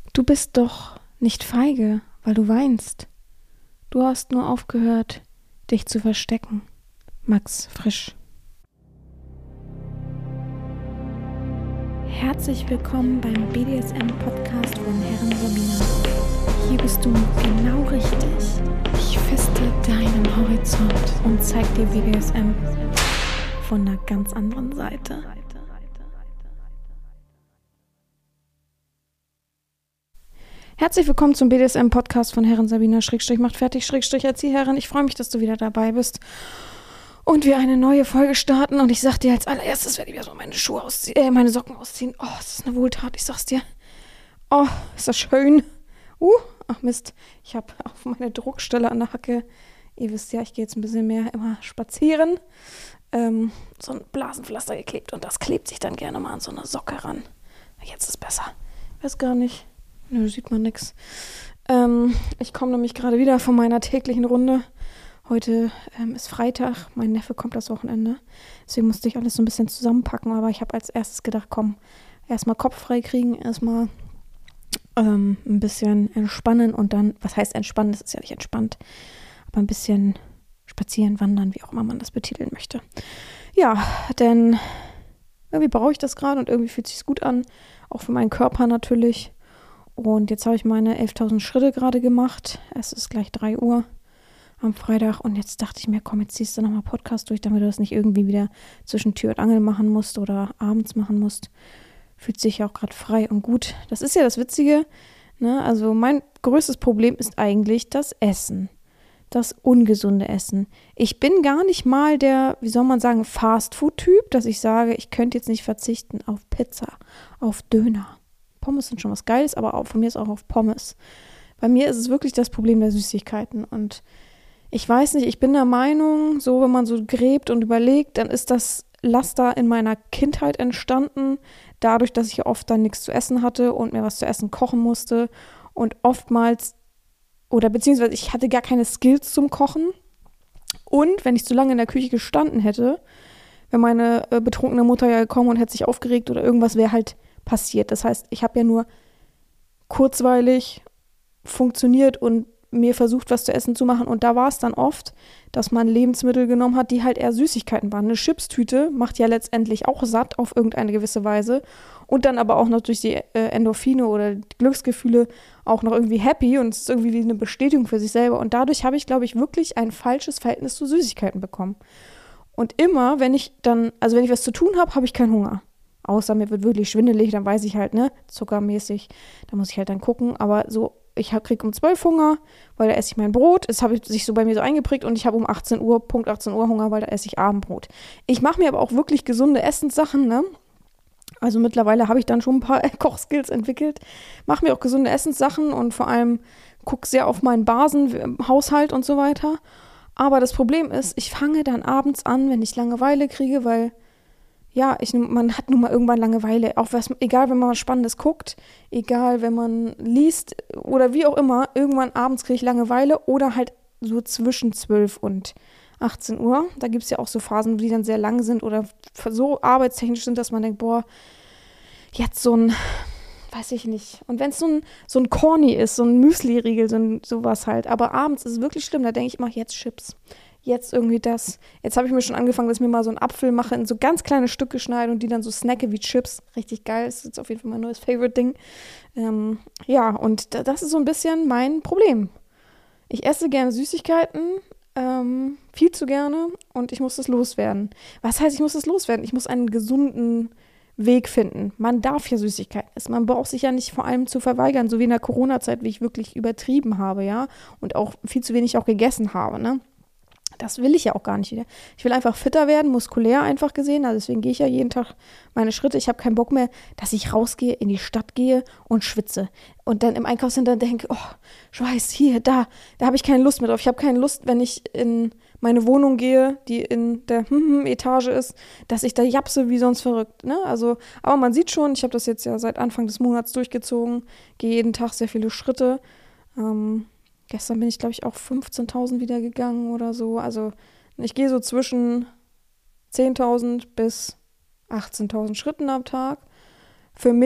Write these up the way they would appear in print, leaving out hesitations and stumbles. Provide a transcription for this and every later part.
Du bist doch nicht feige, weil du weinst. Du hast nur aufgehört, dich zu verstecken. Max Frisch. Herzlich willkommen beim BDSM-Podcast von Herren Sabina. Hier bist du genau richtig. Ich feste deinen Horizont und zeig dir BDSM von einer ganz anderen Seite. Herzlich willkommen zum BDSM-Podcast von Herren Sabina /macht fertig /Erzieherin. Ich freue mich, dass du wieder dabei bist und wir eine neue Folge starten. Und ich sag dir als allererstes, werde ich erstmal meine Socken ausziehen. Oh, das ist eine Wohltat, ich sag's dir. Oh, ist das schön. Ach Mist, ich habe auf meine Druckstelle an der Hacke, ihr wisst ja, ich gehe jetzt ein bisschen mehr immer spazieren, so ein Blasenpflaster geklebt und das klebt sich dann gerne mal an so eine Socke ran. Jetzt ist besser. Weiß gar nicht. Nö, sieht man nix. Ich komme nämlich gerade wieder von meiner täglichen Runde. Heute ist Freitag, mein Neffe kommt das Wochenende. Deswegen musste ich alles so ein bisschen zusammenpacken. Aber ich habe als erstes gedacht, komm, erstmal Kopf frei kriegen, erstmal ein bisschen entspannen und dann, was heißt entspannen? Das ist ja nicht entspannt, aber ein bisschen spazieren, wandern, wie auch immer man das betiteln möchte. Ja, denn irgendwie brauche ich das gerade und irgendwie fühlt es sich gut an. Auch für meinen Körper natürlich. Und jetzt habe ich meine 11.000 Schritte gerade gemacht. Es ist gleich 3 Uhr am Freitag. Und jetzt dachte ich mir, komm, jetzt ziehst du nochmal Podcast durch, damit du das nicht irgendwie wieder zwischen Tür und Angel machen musst oder abends machen musst. Fühlt sich ja auch gerade frei und gut. Das ist ja das Witzige, ne? Also mein größtes Problem ist eigentlich das Essen. Das ungesunde Essen. Ich bin gar nicht mal der, wie soll man sagen, Fastfood-Typ, dass ich sage, ich könnte jetzt nicht verzichten auf Pizza, auf Döner. Pommes sind schon was Geiles, aber auch von mir ist auch auf Pommes. Bei mir ist es wirklich das Problem der Süßigkeiten und ich weiß nicht, ich bin der Meinung, so wenn man so gräbt und überlegt, dann ist das Laster in meiner Kindheit entstanden, dadurch, dass ich oft dann nichts zu essen hatte und mir was zu essen kochen musste und oftmals, oder beziehungsweise ich hatte gar keine Skills zum Kochen und wenn ich zu lange in der Küche gestanden hätte, wäre meine betrunkene Mutter ja gekommen und hätte sich aufgeregt oder irgendwas wäre halt passiert. Das heißt, ich habe ja nur kurzweilig funktioniert und mir versucht, was zu essen zu machen. Und da war es dann oft, dass man Lebensmittel genommen hat, die halt eher Süßigkeiten waren. Eine Chipstüte macht ja letztendlich auch satt auf irgendeine gewisse Weise. Und dann aber auch noch durch die Endorphine oder die Glücksgefühle auch noch irgendwie happy. Und es ist irgendwie wie eine Bestätigung für sich selber. Und dadurch habe ich, glaube ich, wirklich ein falsches Verhältnis zu Süßigkeiten bekommen. Und immer, wenn ich was zu tun habe, habe ich keinen Hunger. Außer mir wird wirklich schwindelig, dann weiß ich halt, ne, zuckermäßig, da muss ich halt dann gucken. Aber so, ich kriege um 12 Hunger, weil da esse ich mein Brot. Es habe sich so bei mir so eingeprägt und ich habe um 18 Uhr, Punkt 18 Uhr Hunger, weil da esse ich Abendbrot. Ich mache mir aber auch wirklich gesunde Essenssachen, ne. Also mittlerweile habe ich dann schon ein paar Kochskills entwickelt. Mache mir auch gesunde Essenssachen und vor allem gucke sehr auf meinen Basenhaushalt und so weiter. Aber das Problem ist, ich fange dann abends an, wenn ich Langeweile kriege, weil ja, man hat nun mal irgendwann Langeweile. Auch egal, wenn man was Spannendes guckt, egal, wenn man liest oder wie auch immer, irgendwann abends kriege ich Langeweile oder halt so zwischen 12 und 18 Uhr. Da gibt es ja auch so Phasen, die dann sehr lang sind oder so arbeitstechnisch sind, dass man denkt, boah, jetzt so ein, weiß ich nicht. Und wenn es so ein Corny ist, so ein Müsli-Riegel, sowas halt. Aber abends ist es wirklich schlimm, da denke ich immer, jetzt Chips. Jetzt irgendwie das. Jetzt habe ich mir schon angefangen, dass ich mir mal so einen Apfel mache, in so ganz kleine Stücke schneide und die dann so snacke wie Chips. Richtig geil. Das ist jetzt auf jeden Fall mein neues Favorite-Ding. Ja, und das ist so ein bisschen mein Problem. Ich esse gerne Süßigkeiten, viel zu gerne und ich muss das loswerden. Was heißt, ich muss das loswerden? Ich muss einen gesunden Weg finden. Man darf ja Süßigkeiten essen. Man braucht sich ja nicht vor allem zu verweigern, so wie in der Corona-Zeit, wie ich wirklich übertrieben habe, ja. Und auch viel zu wenig auch gegessen habe, ne. Das will ich ja auch gar nicht wieder. Ich will einfach fitter werden, muskulär einfach gesehen. Also deswegen gehe ich ja jeden Tag meine Schritte. Ich habe keinen Bock mehr, dass ich rausgehe, in die Stadt gehe und schwitze. Und dann im Einkaufscenter denke, oh, Schweiß, hier, da habe ich keine Lust mehr drauf. Ich habe keine Lust, wenn ich in meine Wohnung gehe, die in der Etage ist, dass ich da japse wie sonst verrückt. Ne? Also, aber man sieht schon, ich habe das jetzt ja seit Anfang des Monats durchgezogen, gehe jeden Tag sehr viele Schritte. Gestern bin ich, glaube ich, auch 15.000 wieder gegangen oder so. Also ich gehe so zwischen 10.000 bis 18.000 Schritten am Tag. Für mich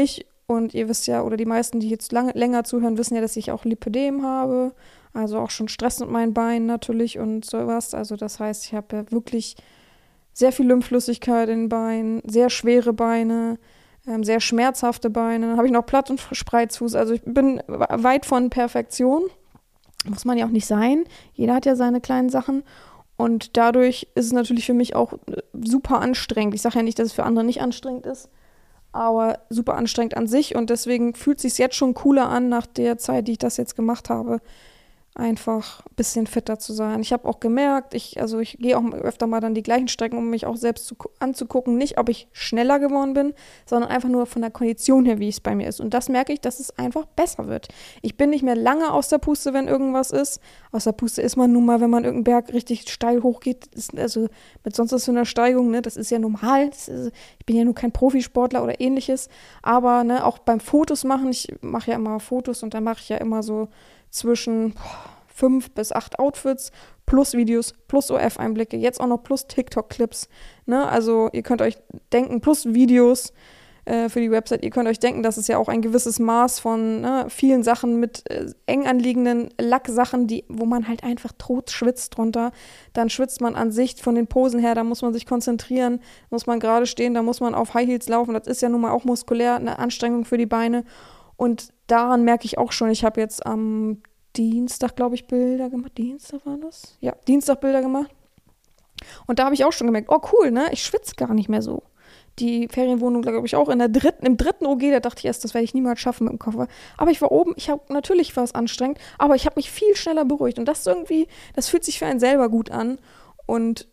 Und ihr wisst ja, oder die meisten, die jetzt länger zuhören, wissen ja, dass ich auch Lipödem habe. Also auch schon Stress mit meinen Beinen natürlich und sowas. Also das heißt, ich habe ja wirklich sehr viel Lymphflüssigkeit in den Beinen, sehr schwere Beine, sehr schmerzhafte Beine. Dann habe ich noch Platt- und Spreizfuß. Also ich bin weit von Perfektion. Muss man ja auch nicht sein. Jeder hat ja seine kleinen Sachen. Und dadurch ist es natürlich für mich auch super anstrengend. Ich sage ja nicht, dass es für andere nicht anstrengend ist, aber super anstrengend an sich. Und deswegen fühlt es sich jetzt schon cooler an, nach der Zeit, die ich das jetzt gemacht habe, einfach ein bisschen fitter zu sein. Ich habe auch gemerkt, ich gehe auch öfter mal dann die gleichen Strecken, um mich auch selbst anzugucken. Nicht, ob ich schneller geworden bin, sondern einfach nur von der Kondition her, wie es bei mir ist. Und das merke ich, dass es einfach besser wird. Ich bin nicht mehr lange aus der Puste, wenn irgendwas ist. Aus der Puste ist man nun mal, wenn man irgendeinen Berg richtig steil hochgeht. Also mit sonst was für einer Steigung, ne, das ist ja normal. Ich bin ja nur kein Profisportler oder ähnliches. Aber ne, auch beim Fotos machen, ich mache ja immer Fotos und dann mache ich ja immer so zwischen 5 bis 8 Outfits, plus Videos, plus OF-Einblicke, jetzt auch noch plus TikTok-Clips. Ne? Also ihr könnt euch denken, plus Videos für die Website, ihr könnt euch denken, dass es ja auch ein gewisses Maß von vielen Sachen mit eng anliegenden Lacksachen, wo man halt einfach tot schwitzt drunter. Dann schwitzt man an sich von den Posen her, da muss man sich konzentrieren, muss man gerade stehen, da muss man auf High Heels laufen. Das ist ja nun mal auch muskulär eine Anstrengung für die Beine. Und daran merke ich auch schon, ich habe jetzt am Dienstag, glaube ich, Bilder gemacht. Dienstag war das? Ja, Dienstag Bilder gemacht. Und da habe ich auch schon gemerkt, oh cool, ne? Ich schwitze gar nicht mehr so. Die Ferienwohnung, glaube ich, auch im dritten OG, da dachte ich erst, das werde ich niemals schaffen mit dem Koffer. Aber ich war oben, natürlich war es anstrengend, aber ich habe mich viel schneller beruhigt. Und das fühlt sich für einen selber gut an. Und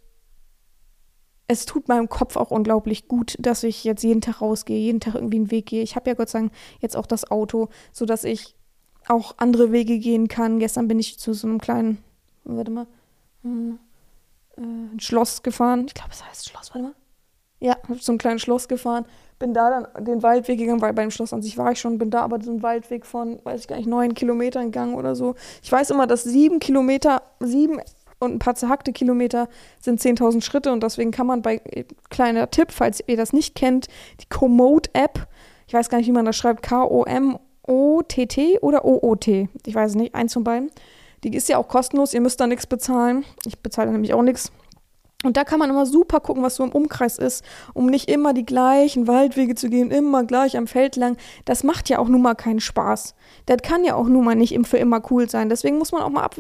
es tut meinem Kopf auch unglaublich gut, dass ich jetzt jeden Tag rausgehe, jeden Tag irgendwie einen Weg gehe. Ich habe ja Gott sei Dank jetzt auch das Auto, sodass ich auch andere Wege gehen kann. Gestern bin ich zu so einem kleinen, ein Schloss gefahren. Ich glaube, es heißt Schloss, warte mal. Ja, habe zu einem kleinen Schloss gefahren. Bin da dann den Waldweg gegangen, weil beim Schloss an sich war ich schon, bin da aber so einen Waldweg von, weiß ich gar nicht, 9 Kilometern gegangen oder so. Ich weiß immer, dass 7 und ein paar zerhackte Kilometer sind 10.000 Schritte und deswegen kann man kleiner Tipp, falls ihr das nicht kennt, die Komoot-App, ich weiß gar nicht, wie man das schreibt, K-O-M-O-T-T oder O-O-T, ich weiß es nicht, eins von beiden. Die ist ja auch kostenlos, ihr müsst da nichts bezahlen, ich bezahle nämlich auch nichts. Und da kann man immer super gucken, was so im Umkreis ist, um nicht immer die gleichen Waldwege zu gehen, immer gleich am Feld lang. Das macht ja auch nun mal keinen Spaß. Das kann ja auch nun mal nicht für immer cool sein. Deswegen muss man auch mal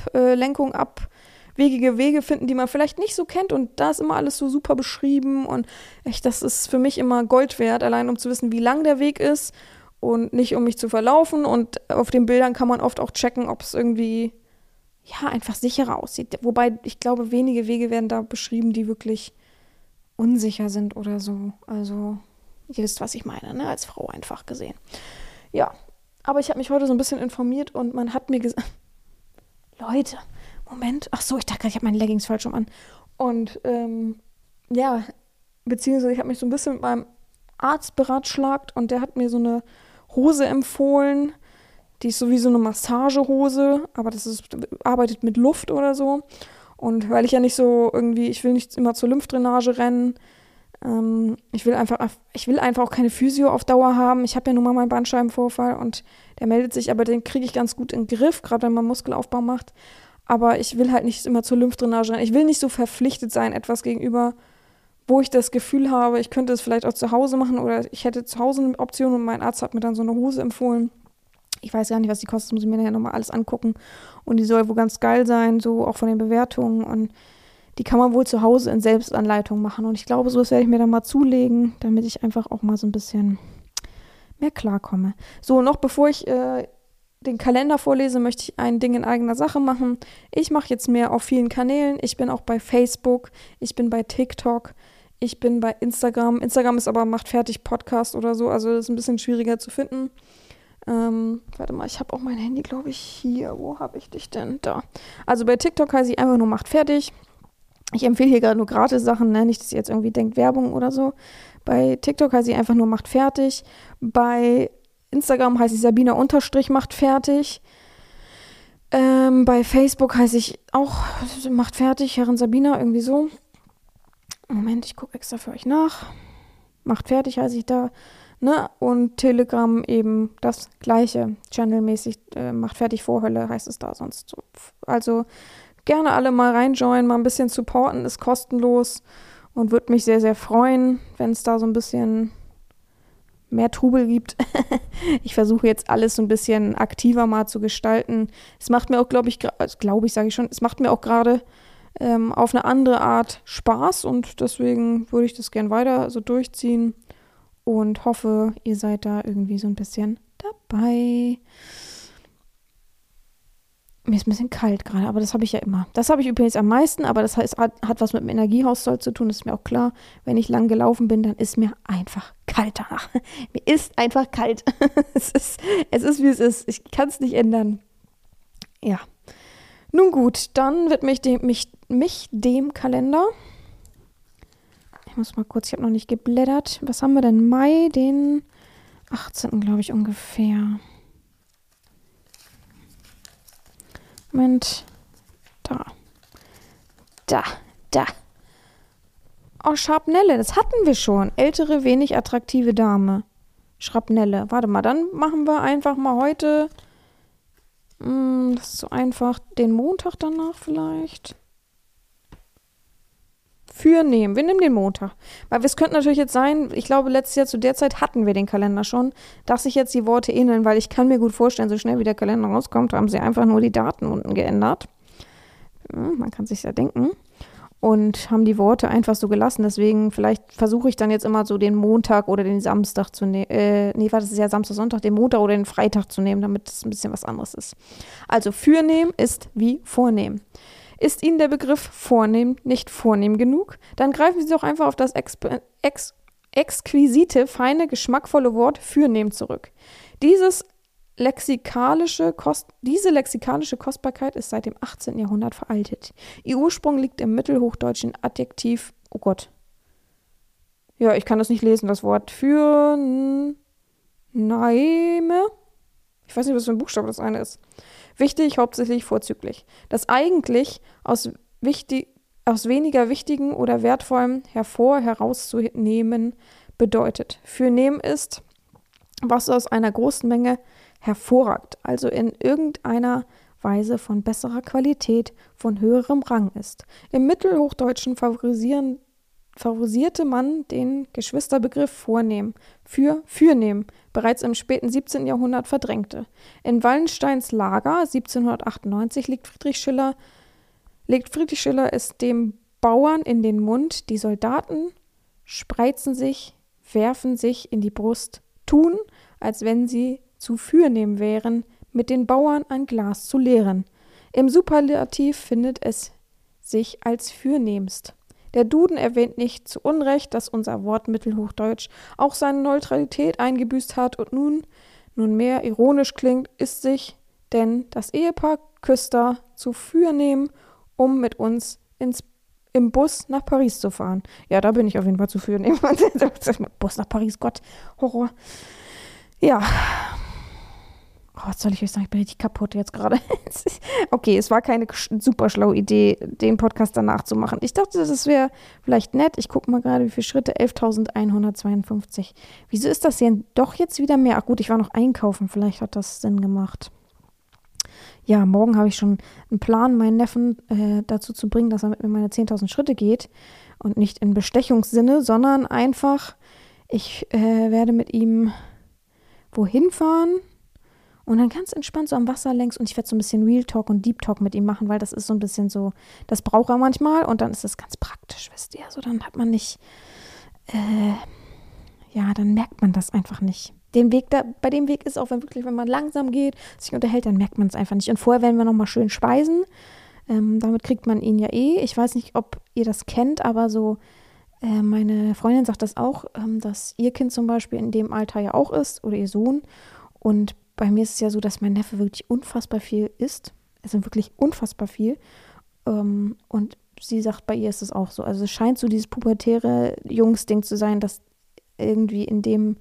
abwegige Wege finden, die man vielleicht nicht so kennt. Und da ist immer alles so super beschrieben. Und echt, das ist für mich immer Gold wert, allein um zu wissen, wie lang der Weg ist und nicht um mich zu verlaufen. Und auf den Bildern kann man oft auch checken, ob es irgendwie einfach sicherer aussieht. Wobei, ich glaube, wenige Wege werden da beschrieben, die wirklich unsicher sind oder so. Also, ihr wisst, was ich meine, ne? Als Frau einfach gesehen. Ja, aber ich habe mich heute so ein bisschen informiert und man hat mir gesagt, Leute, Moment, ach so, ich dachte gerade, ich habe meine Leggings falsch rum an. Und, beziehungsweise ich habe mich so ein bisschen mit meinem Arzt beratschlagt und der hat mir so eine Hose empfohlen. Die ist so wie so eine Massagehose, aber arbeitet mit Luft oder so. Und weil ich ja nicht so ich will nicht immer zur Lymphdrainage rennen. Ich will einfach auch keine Physio auf Dauer haben. Ich habe ja nun mal meinen Bandscheibenvorfall und der meldet sich, aber den kriege ich ganz gut in den Griff, gerade wenn man Muskelaufbau macht. Aber ich will halt nicht immer zur Lymphdrainage rennen. Ich will nicht so verpflichtet sein, etwas gegenüber, wo ich das Gefühl habe, ich könnte es vielleicht auch zu Hause machen oder ich hätte zu Hause eine Option und mein Arzt hat mir dann so eine Hose empfohlen. Ich weiß gar nicht, was die kostet, das muss ich mir nachher nochmal alles angucken. Und die soll wohl ganz geil sein, so auch von den Bewertungen. Und die kann man wohl zu Hause in Selbstanleitung machen. Und ich glaube, sowas werde ich mir dann mal zulegen, damit ich einfach auch mal so ein bisschen mehr klarkomme. So, noch bevor ich den Kalender vorlese, möchte ich ein Ding in eigener Sache machen. Ich mache jetzt mehr auf vielen Kanälen. Ich bin auch bei Facebook, ich bin bei TikTok, ich bin bei Instagram. Instagram ist aber Macht fertig Podcast oder so, also das ist ein bisschen schwieriger zu finden. Warte mal, ich habe auch mein Handy, glaube ich, hier. Wo habe ich dich denn? Da. Also bei TikTok heiße ich einfach nur Macht fertig. Ich empfehle hier gerade nur gratis Sachen, ne? Nicht, dass ihr jetzt irgendwie denkt Werbung oder so. Bei TikTok heiße ich einfach nur Macht fertig. Bei Instagram heiße ich Sabina_macht fertig. Bei Facebook heiße ich auch Macht fertig, Herren Sabina, irgendwie so. Moment, ich gucke extra für euch nach. Macht fertig heiße ich da. Ne? Und Telegram eben das Gleiche. Channelmäßig macht fertig vor Hölle, heißt es da sonst so. Also gerne alle mal reinjoinen, mal ein bisschen supporten, ist kostenlos und würde mich sehr, sehr freuen, wenn es da so ein bisschen mehr Trubel gibt. Ich versuche jetzt alles so ein bisschen aktiver mal zu gestalten. Es macht mir auch, es macht mir auch gerade auf eine andere Art Spaß und deswegen würde ich das gern weiter so durchziehen und hoffe, ihr seid da irgendwie so ein bisschen dabei. Mir ist ein bisschen kalt gerade, aber das habe ich ja immer. Das habe ich übrigens am meisten, aber das heißt, hat was mit dem Energiehaushalt zu tun, das ist mir auch klar. Wenn ich lang gelaufen bin, dann ist mir einfach kalt danach. Mir ist einfach kalt. Es ist, wie es ist. Ich kann es nicht ändern. Ja. Nun gut, dann widme ich dem Kalender. Ich muss mal kurz, ich habe noch nicht geblättert. Was haben wir denn? Mai, den 18. glaube ich ungefähr. Moment. Da. Oh, Schrapnelle, das hatten wir schon. Ältere, wenig attraktive Dame. Schrapnelle. Warte mal, dann machen wir einfach mal heute, das ist so einfach, den Montag danach vielleicht. Wir nehmen den Montag. Weil es könnte natürlich jetzt sein, ich glaube, letztes Jahr zu der Zeit hatten wir den Kalender schon, dass sich jetzt die Worte ähneln, weil ich kann mir gut vorstellen, so schnell wie der Kalender rauskommt, haben sie einfach nur die Daten unten geändert. Man kann sich ja denken. Und haben die Worte einfach so gelassen. Deswegen, vielleicht versuche ich dann jetzt immer so den Montag oder den Samstag zu nehmen. Das ist ja Samstag, Sonntag, den Montag oder den Freitag zu nehmen, damit es ein bisschen was anderes ist. Also, fürnehmen ist wie vornehmen. Ist Ihnen der Begriff vornehm nicht vornehm genug? Dann greifen Sie doch einfach auf das exquisite, feine, geschmackvolle Wort fürnehm zurück. Diese lexikalische Kostbarkeit ist seit dem 18. Jahrhundert veraltet. Ihr Ursprung liegt im mittelhochdeutschen Adjektiv, oh Gott. Ja, ich kann das nicht lesen, das Wort fürneime. Ich weiß nicht, was für ein Buchstabe das eine ist. Wichtig, hauptsächlich, vorzüglich. Das eigentlich aus weniger wichtigen oder wertvollem herauszunehmen bedeutet. Fürnehm ist, was aus einer großen Menge hervorragt, also in irgendeiner Weise von besserer Qualität, von höherem Rang ist. Im Mittelhochdeutschen favorisierte man den Geschwisterbegriff vornehm für fürnehm, bereits im späten 17. Jahrhundert verdrängte. In Wallensteins Lager 1798 legt Friedrich Schiller es dem Bauern in den Mund, die Soldaten spreizen sich, werfen sich in die Brust, tun, als wenn sie zu fürnehm wären, mit den Bauern ein Glas zu leeren. Im Superlativ findet es sich als fürnehmst. Der Duden erwähnt nicht zu Unrecht, dass unser Wort Mittelhochdeutsch auch seine Neutralität eingebüßt hat und nunmehr ironisch klingt, ist sich denn das Ehepaar Küster zu fürnehm, um mit uns im Bus nach Paris zu fahren. Ja, da bin ich auf jeden Fall zu fürnehm. Bus nach Paris, Gott, Horror. Ja. Oh, was soll ich euch sagen? Ich bin richtig kaputt jetzt gerade. Okay, es war keine super schlaue Idee, den Podcast danach zu machen. Ich dachte, das wäre vielleicht nett. Ich gucke mal gerade, wie viele Schritte. 11.152. Wieso ist das denn doch jetzt wieder mehr? Ach gut, ich war noch einkaufen. Vielleicht hat das Sinn gemacht. Ja, morgen habe ich schon einen Plan, meinen Neffen dazu zu bringen, dass er mit mir meine 10.000 Schritte geht. Und nicht in Bestechungssinne, sondern einfach, ich werde mit ihm wohin fahren und dann ganz entspannt so am Wasser längs und ich werde so ein bisschen Real Talk und Deep Talk mit ihm machen, weil das ist so ein bisschen so, das braucht er manchmal und dann ist das ganz praktisch, wisst ihr, so dann hat man nicht, dann merkt man das einfach nicht. Bei dem Weg ist auch, wenn man langsam geht, sich unterhält, dann merkt man es einfach nicht. Und vorher werden wir nochmal schön speisen, damit kriegt man ihn ja ich weiß nicht, ob ihr das kennt, aber so, meine Freundin sagt das auch, dass ihr Kind zum Beispiel in dem Alter ja auch ist oder ihr Sohn. Und bei mir ist es ja so, dass mein Neffe wirklich unfassbar viel isst. Also wirklich unfassbar viel. Und sie sagt, bei ihr ist es auch so. Also es scheint so dieses pubertäre Jungsding zu sein, dass irgendwie in dem,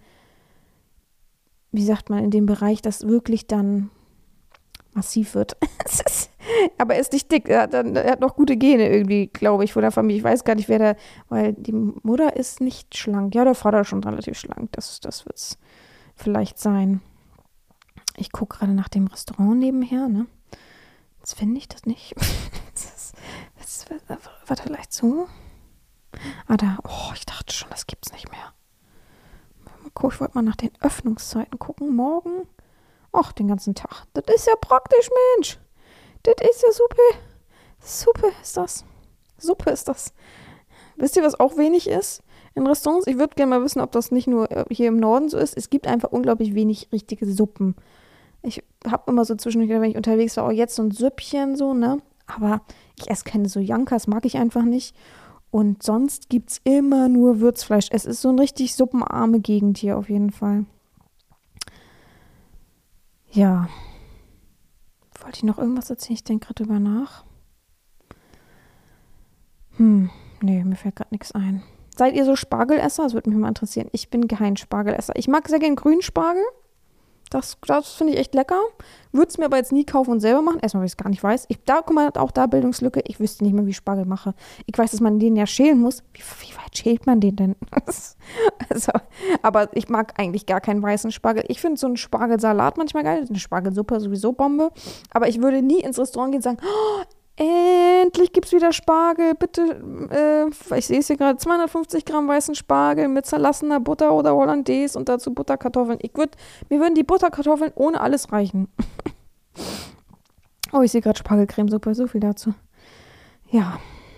wie sagt man, in dem Bereich das wirklich dann massiv wird. Aber er ist nicht dick. Er hat noch gute Gene irgendwie, glaube ich, von der Familie. Ich weiß gar nicht, wer da, weil die Mutter ist nicht schlank. Ja, der Vater ist schon relativ schlank. Das wird es vielleicht sein. Ich gucke gerade nach dem Restaurant nebenher, ne? Jetzt finde ich das nicht. Warte, vielleicht so? Ich dachte schon, das gibt's nicht mehr. Ich wollte mal nach den Öffnungszeiten gucken. Morgen. Den ganzen Tag. Das ist ja praktisch, Mensch. Das ist ja super. Suppe ist das. Suppe ist das. Wisst ihr, was auch wenig ist in Restaurants? Ich würde gerne mal wissen, ob das nicht nur hier im Norden so ist. Es gibt einfach unglaublich wenig richtige Suppen. Ich habe immer so zwischendurch, wenn ich unterwegs war, auch jetzt so ein Süppchen so, ne? Aber ich esse keine Sojankas, mag ich einfach nicht. Und sonst gibt es immer nur Würzfleisch. Es ist so eine richtig suppenarme Gegend hier auf jeden Fall. Ja. Wollte ich noch irgendwas erzählen? Ich denke gerade drüber nach. Nee, mir fällt gerade nichts ein. Seid ihr so Spargelesser? Das würde mich mal interessieren. Ich bin kein Spargelesser. Ich mag sehr gern grünen Spargel. Das finde ich echt lecker. Würde es mir aber jetzt nie kaufen und selber machen. Erstmal, weil ich es gar nicht weiß. Guck mal, auch da Bildungslücke. Ich wüsste nicht mehr, wie ich Spargel mache. Ich weiß, dass man den ja schälen muss. Wie weit schält man den denn? Aber ich mag eigentlich gar keinen weißen Spargel. Ich finde so einen Spargelsalat manchmal geil. Eine Spargelsuppe sowieso Bombe. Aber ich würde nie ins Restaurant gehen und sagen, endlich gibt es wieder Spargel, bitte, ich sehe es hier gerade, 250 Gramm weißen Spargel mit zerlassener Butter oder Hollandaise und dazu Butterkartoffeln. Mir würden die Butterkartoffeln ohne alles reichen. Ich sehe gerade Spargelcremesuppe, so viel dazu. Ja.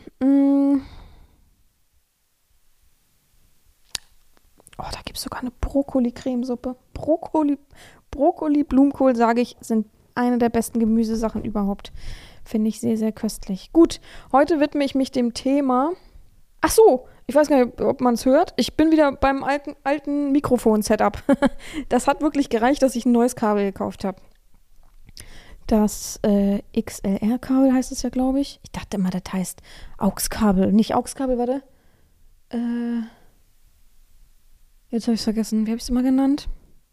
Da gibt es sogar eine Brokkoli-Cremesuppe. Brokkoli, Blumenkohl, sage ich, sind eine der besten Gemüsesachen überhaupt. Finde ich sehr, sehr köstlich. Gut, heute widme ich mich dem Thema. Ach so, ich weiß gar nicht, ob man es hört. Ich bin wieder beim alten Mikrofon-Setup. Das hat wirklich gereicht, dass ich ein neues Kabel gekauft habe. Das XLR-Kabel heißt es ja, glaube ich. Ich dachte immer, das heißt AUX-Kabel. Nicht AUX-Kabel, warte. Jetzt habe ich es vergessen. Wie habe ich es immer genannt?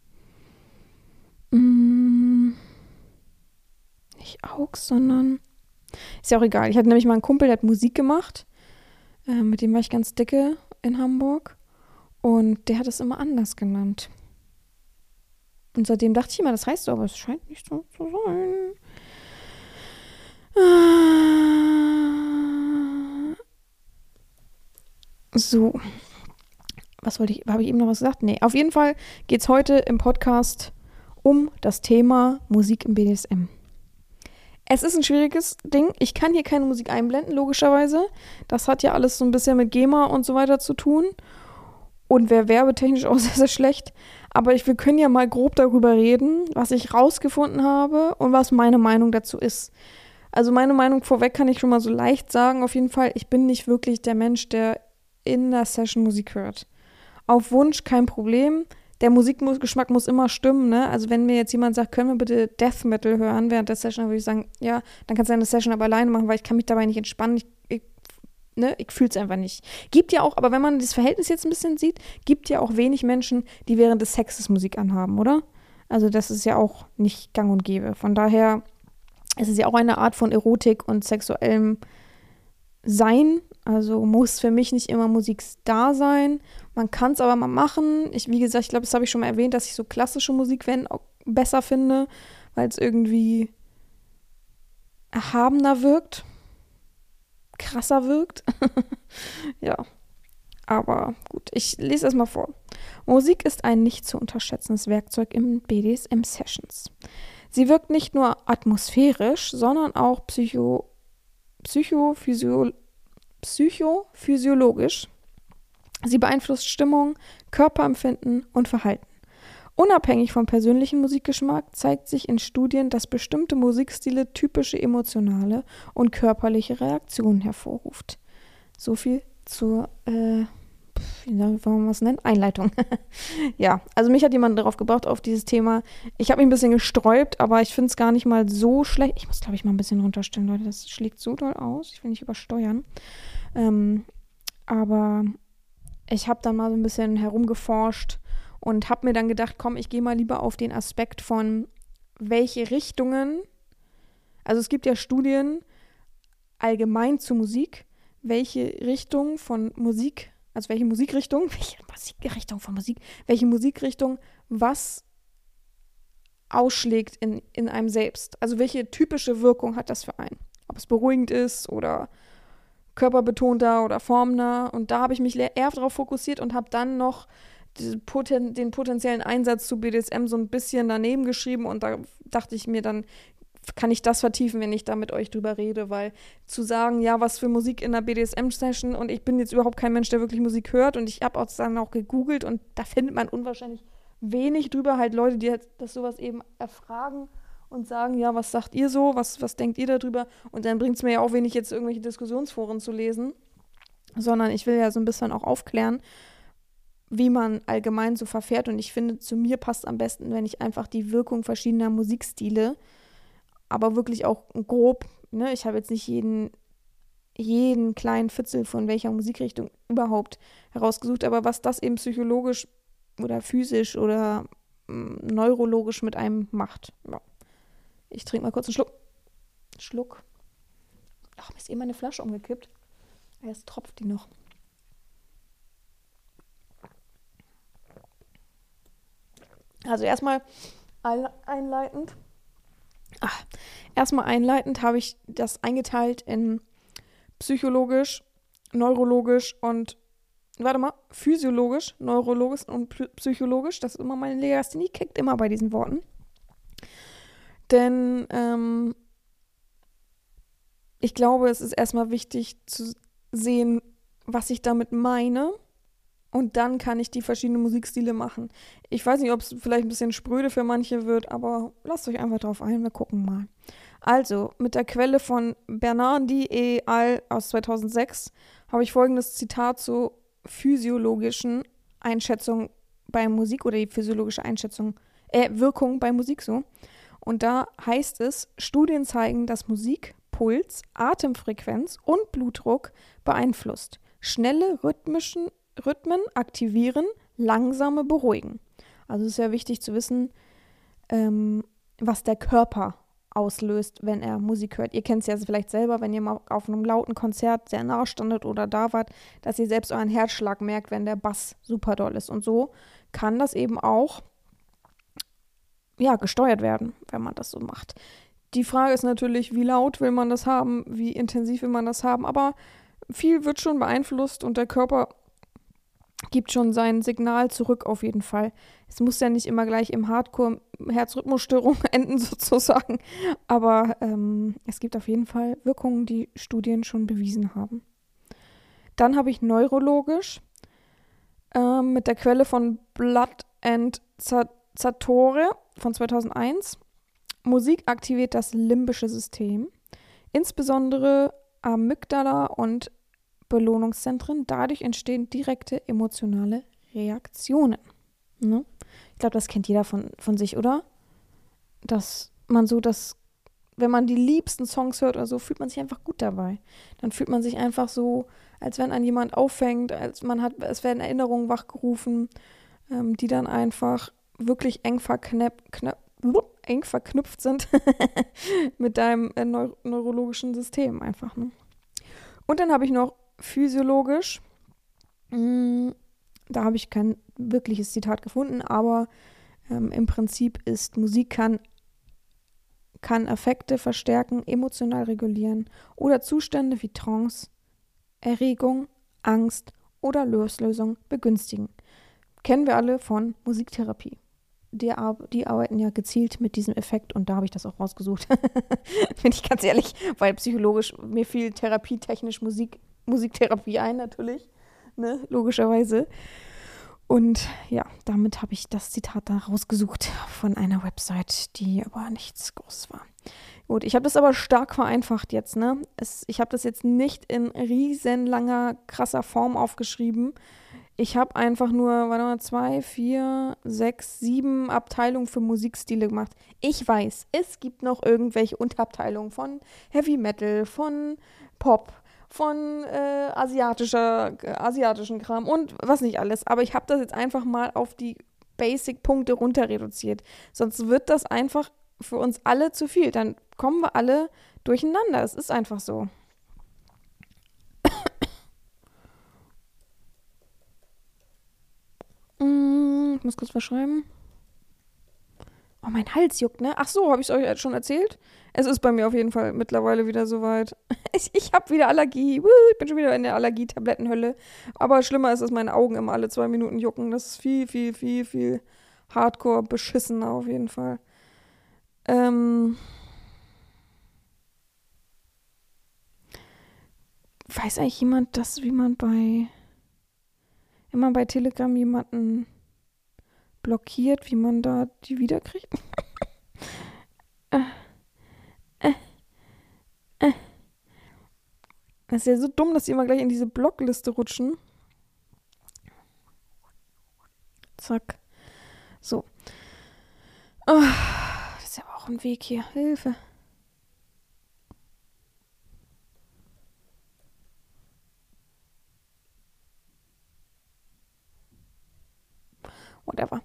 Nicht AUX, sondern... Ist ja auch egal. Ich hatte nämlich mal einen Kumpel, der hat Musik gemacht. Mit dem war ich ganz dicke in Hamburg. Und der hat es immer anders genannt. Und seitdem dachte ich immer, das heißt so, aber es scheint nicht so zu sein. So. Habe ich eben noch was gesagt? Nee, auf jeden Fall geht es heute im Podcast um das Thema Musik im BDSM. Es ist ein schwieriges Ding. Ich kann hier keine Musik einblenden, logischerweise. Das hat ja alles so ein bisschen mit GEMA und so weiter zu tun. Und wäre werbetechnisch auch sehr, sehr schlecht. Aber wir können ja mal grob darüber reden, was ich rausgefunden habe und was meine Meinung dazu ist. Also meine Meinung vorweg kann ich schon mal so leicht sagen. Auf jeden Fall, ich bin nicht wirklich der Mensch, der in der Session Musik hört. Auf Wunsch kein Problem. Der Musikgeschmack muss immer stimmen, ne? Also wenn mir jetzt jemand sagt, können wir bitte Death Metal hören während der Session, dann würde ich sagen, ja, dann kannst du eine Session aber alleine machen, weil ich kann mich dabei nicht entspannen. Ich fühle es einfach nicht. Gibt ja auch, aber wenn man das Verhältnis jetzt ein bisschen sieht, gibt ja auch wenig Menschen, die während des Sexes Musik anhaben, oder? Also das ist ja auch nicht gang und gäbe. Von daher ist es ja auch eine Art von Erotik und sexuellem Sein. Also muss für mich nicht immer Musik da sein. Man kann es aber mal machen. Wie gesagt, ich glaube, das habe ich schon mal erwähnt, dass ich so klassische Musik auch besser finde, weil es irgendwie erhabener wirkt, krasser wirkt. Ja, aber gut, ich lese es mal vor. Musik ist ein nicht zu unterschätzendes Werkzeug im BDSM-Sessions. Sie wirkt nicht nur atmosphärisch, sondern auch psychophysiologisch. Sie beeinflusst Stimmung, Körperempfinden und Verhalten. Unabhängig vom persönlichen Musikgeschmack zeigt sich in Studien, dass bestimmte Musikstile typische emotionale und körperliche Reaktionen hervorruft. So viel zur, wie wollen wir was nennen? Einleitung. Ja, also mich hat jemand darauf gebracht, auf dieses Thema. Ich habe mich ein bisschen gesträubt, aber ich finde es gar nicht mal so schlecht. Ich muss, glaube ich, mal ein bisschen runterstellen, Leute. Das schlägt so doll aus. Ich will nicht übersteuern. Aber ich habe dann mal so ein bisschen herumgeforscht und habe mir dann gedacht, komm, ich gehe mal lieber auf den Aspekt von, welche Richtungen, Also es gibt ja Studien allgemein zu Musik, welche Richtung von Musik, also welche Musikrichtung, welche Musikrichtung was ausschlägt in einem selbst. Also welche typische Wirkung hat das für einen? Ob es beruhigend ist oder körperbetonter oder formnah. Und da habe ich mich eher darauf fokussiert und habe dann noch den potenziellen Einsatz zu BDSM so ein bisschen daneben geschrieben. Und da dachte ich mir, dann kann ich das vertiefen, wenn ich da mit euch drüber rede. Weil zu sagen, ja, was für Musik in einer BDSM-Session, und ich bin jetzt überhaupt kein Mensch, der wirklich Musik hört. Und ich habe auch dann auch gegoogelt und da findet man unwahrscheinlich wenig drüber. Halt Leute, die halt das sowas eben erfragen und sagen, ja, was sagt ihr so, was denkt ihr darüber? Und dann bringt es mir ja auch wenig, jetzt irgendwelche Diskussionsforen zu lesen, sondern ich will ja so ein bisschen auch aufklären, wie man allgemein so verfährt. Und ich finde, zu mir passt am besten, wenn ich einfach die Wirkung verschiedener Musikstile, aber wirklich auch grob, ne, ich habe jetzt nicht jeden kleinen Fitzel von welcher Musikrichtung überhaupt herausgesucht, aber was das eben psychologisch oder physisch oder neurologisch mit einem macht. Ja. Ich trinke mal kurz einen Schluck. Ach, mir ist eben meine Flasche umgekippt. Jetzt tropft die noch. Also erstmal einleitend. Erstmal einleitend habe ich das eingeteilt in psychologisch, neurologisch und physiologisch, neurologisch und psychologisch. Das ist immer meine Legasthenie, kickt immer bei diesen Worten. Denn ich glaube, es ist erstmal wichtig zu sehen, was ich damit meine. Und dann kann ich die verschiedenen Musikstile machen. Ich weiß nicht, ob es vielleicht ein bisschen spröde für manche wird, aber lasst euch einfach drauf ein, wir gucken mal. Also, mit der Quelle von Bernardi et al. Aus 2006 habe ich folgendes Zitat zur physiologischen Einschätzung bei Musik oder die physiologische Wirkung bei Musik so. Und da heißt es, Studien zeigen, dass Musik Puls, Atemfrequenz und Blutdruck beeinflusst. Schnelle Rhythmen aktivieren, langsame beruhigen. Also es ist ja wichtig zu wissen, was der Körper auslöst, wenn er Musik hört. Ihr kennt es ja vielleicht selber, wenn ihr mal auf einem lauten Konzert sehr nah standet oder da wart, dass ihr selbst euren Herzschlag merkt, wenn der Bass super doll ist. Und so kann das eben auch gesteuert werden, wenn man das so macht. Die Frage ist natürlich, wie laut will man das haben, wie intensiv will man das haben, aber viel wird schon beeinflusst und der Körper gibt schon sein Signal zurück auf jeden Fall. Es muss ja nicht immer gleich im Hardcore-Herzrhythmusstörung enden sozusagen, aber es gibt auf jeden Fall Wirkungen, die Studien schon bewiesen haben. Dann habe ich neurologisch mit der Quelle von Blood and Sartore von 2001. Musik aktiviert das limbische System, insbesondere Amygdala und Belohnungszentren. Dadurch entstehen direkte emotionale Reaktionen. Ne? Ich glaube, das kennt jeder von sich, oder? Dass man so wenn man die liebsten Songs hört oder so, fühlt man sich einfach gut dabei. Dann fühlt man sich einfach so, als wenn einen jemand auffängt, es werden Erinnerungen wachgerufen, die dann einfach wirklich eng verknüpft sind mit deinem neurologischen System einfach. Ne? Und dann habe ich noch physiologisch, da habe ich kein wirkliches Zitat gefunden, aber im Prinzip ist Musik kann Affekte verstärken, emotional regulieren oder Zustände wie Trance, Erregung, Angst oder Loslösung begünstigen. Kennen wir alle von Musiktherapie. Die arbeiten ja gezielt mit diesem Effekt und da habe ich das auch rausgesucht. Bin ich ganz ehrlich, weil psychologisch, mir fiel therapietechnisch Musiktherapie ein natürlich, ne, logischerweise. Und ja, damit habe ich das Zitat da rausgesucht von einer Website, die aber nichts Großes war. Gut, ich habe das aber stark vereinfacht jetzt, ne? Ich habe das jetzt nicht in riesenlanger, krasser Form aufgeschrieben. Ich habe einfach nur, 2, 4, 6, 7 Abteilungen für Musikstile gemacht. Ich weiß, es gibt noch irgendwelche Unterabteilungen von Heavy Metal, von Pop, von asiatischen Kram und was nicht alles. Aber ich habe das jetzt einfach mal auf die Basic-Punkte runter reduziert. Sonst wird das einfach für uns alle zu viel. Dann kommen wir alle durcheinander. Es ist einfach so. Ich muss kurz was schreiben. Oh, mein Hals juckt, ne? Ach so, habe ich es euch schon erzählt? Es ist bei mir auf jeden Fall mittlerweile wieder soweit. Ich habe wieder Allergie. Ich bin schon wieder in der Allergietablettenhölle. Aber schlimmer ist, dass meine Augen immer alle 2 Minuten jucken. Das ist viel, viel, viel, viel hardcore beschissener auf jeden Fall. Weiß eigentlich jemand, wie man wenn man bei Telegram jemanden blockiert, wie man da die wiederkriegt? Das ist ja so dumm, dass die immer gleich in diese Blockliste rutschen. Zack. So. Oh, das ist ja auch ein Weg hier. Hilfe. Whatever.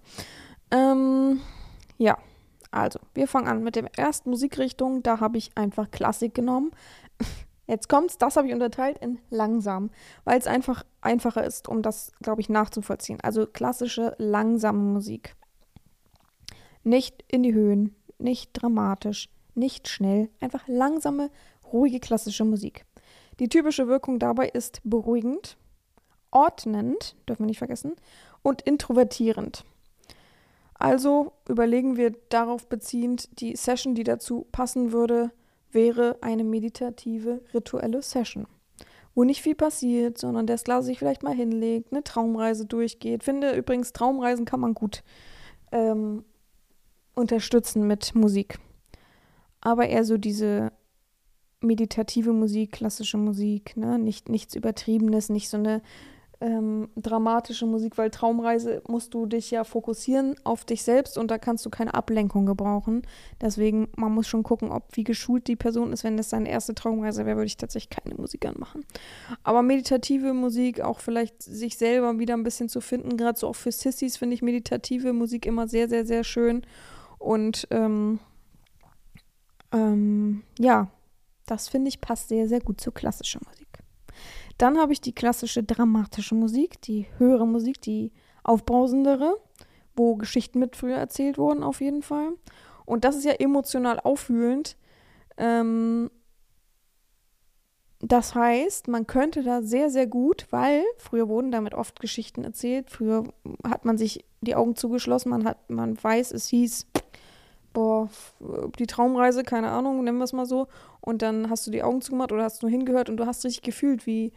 Ja, also, wir fangen an mit der ersten Musikrichtung. Da habe ich einfach Klassik genommen. Jetzt kommt's, das habe ich unterteilt in langsam, weil es einfach einfacher ist, um das, glaube ich, nachzuvollziehen. Also klassische, langsame Musik. Nicht in die Höhen, nicht dramatisch, nicht schnell, einfach langsame, ruhige klassische Musik. Die typische Wirkung dabei ist beruhigend, ordnend, dürfen wir nicht vergessen, und introvertierend. Also überlegen wir darauf beziehend, die Session, die dazu passen würde, wäre eine meditative, rituelle Session, wo nicht viel passiert, sondern der Sklave sich vielleicht mal hinlegt, eine Traumreise durchgeht. Finde übrigens, Traumreisen kann man gut unterstützen mit Musik. Aber eher so diese meditative Musik, klassische Musik, ne? Nichts Übertriebenes, nicht so eine dramatische Musik, weil Traumreise musst du dich ja fokussieren auf dich selbst und da kannst du keine Ablenkung gebrauchen. Deswegen, man muss schon gucken, wie geschult die Person ist. Wenn das seine erste Traumreise wäre, würde ich tatsächlich keine Musik anmachen. Aber meditative Musik, auch vielleicht sich selber wieder ein bisschen zu finden, gerade so auch für Sissys finde ich meditative Musik immer sehr, sehr, sehr schön. Und ja, das finde ich passt sehr, sehr gut zur klassischen Musik. Dann habe ich die klassische dramatische Musik, die höhere Musik, die aufbrausendere, wo Geschichten mit früher erzählt wurden auf jeden Fall. Und das ist ja emotional aufwühlend. Das heißt, man könnte da sehr, sehr gut, weil früher wurden damit oft Geschichten erzählt. Früher hat man sich die Augen zugeschlossen, man weiß, es hieß, die Traumreise, keine Ahnung, nennen wir es mal so. Und dann hast du die Augen zugemacht oder hast nur hingehört und du hast richtig gefühlt, wie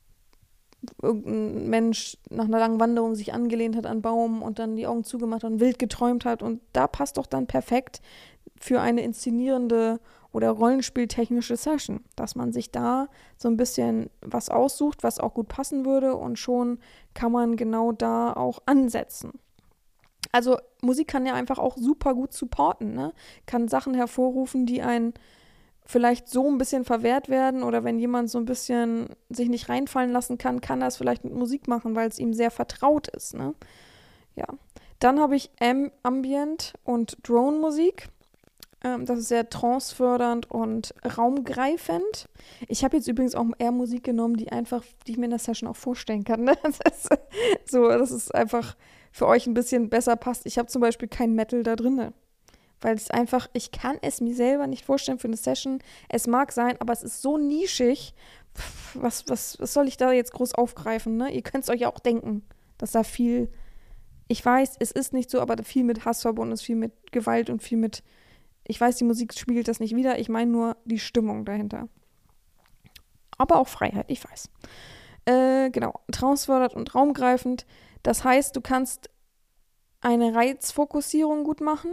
irgendein Mensch nach einer langen Wanderung sich angelehnt hat an einen Baum und dann die Augen zugemacht hat und wild geträumt hat. Und da passt doch dann perfekt für eine inszenierende oder rollenspieltechnische Session, dass man sich da so ein bisschen was aussucht, was auch gut passen würde und schon kann man genau da auch ansetzen. Also Musik kann ja einfach auch super gut supporten, ne? Kann Sachen hervorrufen, die einen vielleicht so ein bisschen verwehrt werden oder wenn jemand so ein bisschen sich nicht reinfallen lassen kann, kann er es vielleicht mit Musik machen, weil es ihm sehr vertraut ist, ne? Ja. Dann habe ich Ambient und Drone-Musik. Das ist sehr trancefördernd und raumgreifend. Ich habe jetzt übrigens auch eher Musik genommen, die ich mir in der Session auch vorstellen kann. Ne? Das ist einfach für euch ein bisschen besser passt. Ich habe zum Beispiel kein Metal da drin, weil es einfach, ich kann es mir selber nicht vorstellen für eine Session. Es mag sein, aber es ist so nischig. Was soll ich da jetzt groß aufgreifen? Ne? Ihr könnt es euch auch denken, dass da viel, ich weiß, es ist nicht so, aber viel mit Hass verbunden ist, viel mit Gewalt und viel mit, ich weiß, die Musik spiegelt das nicht wider, ich meine nur die Stimmung dahinter. Aber auch Freiheit, ich weiß. Genau, trancefördernd und raumgreifend. Das heißt, du kannst eine Reizfokussierung gut machen.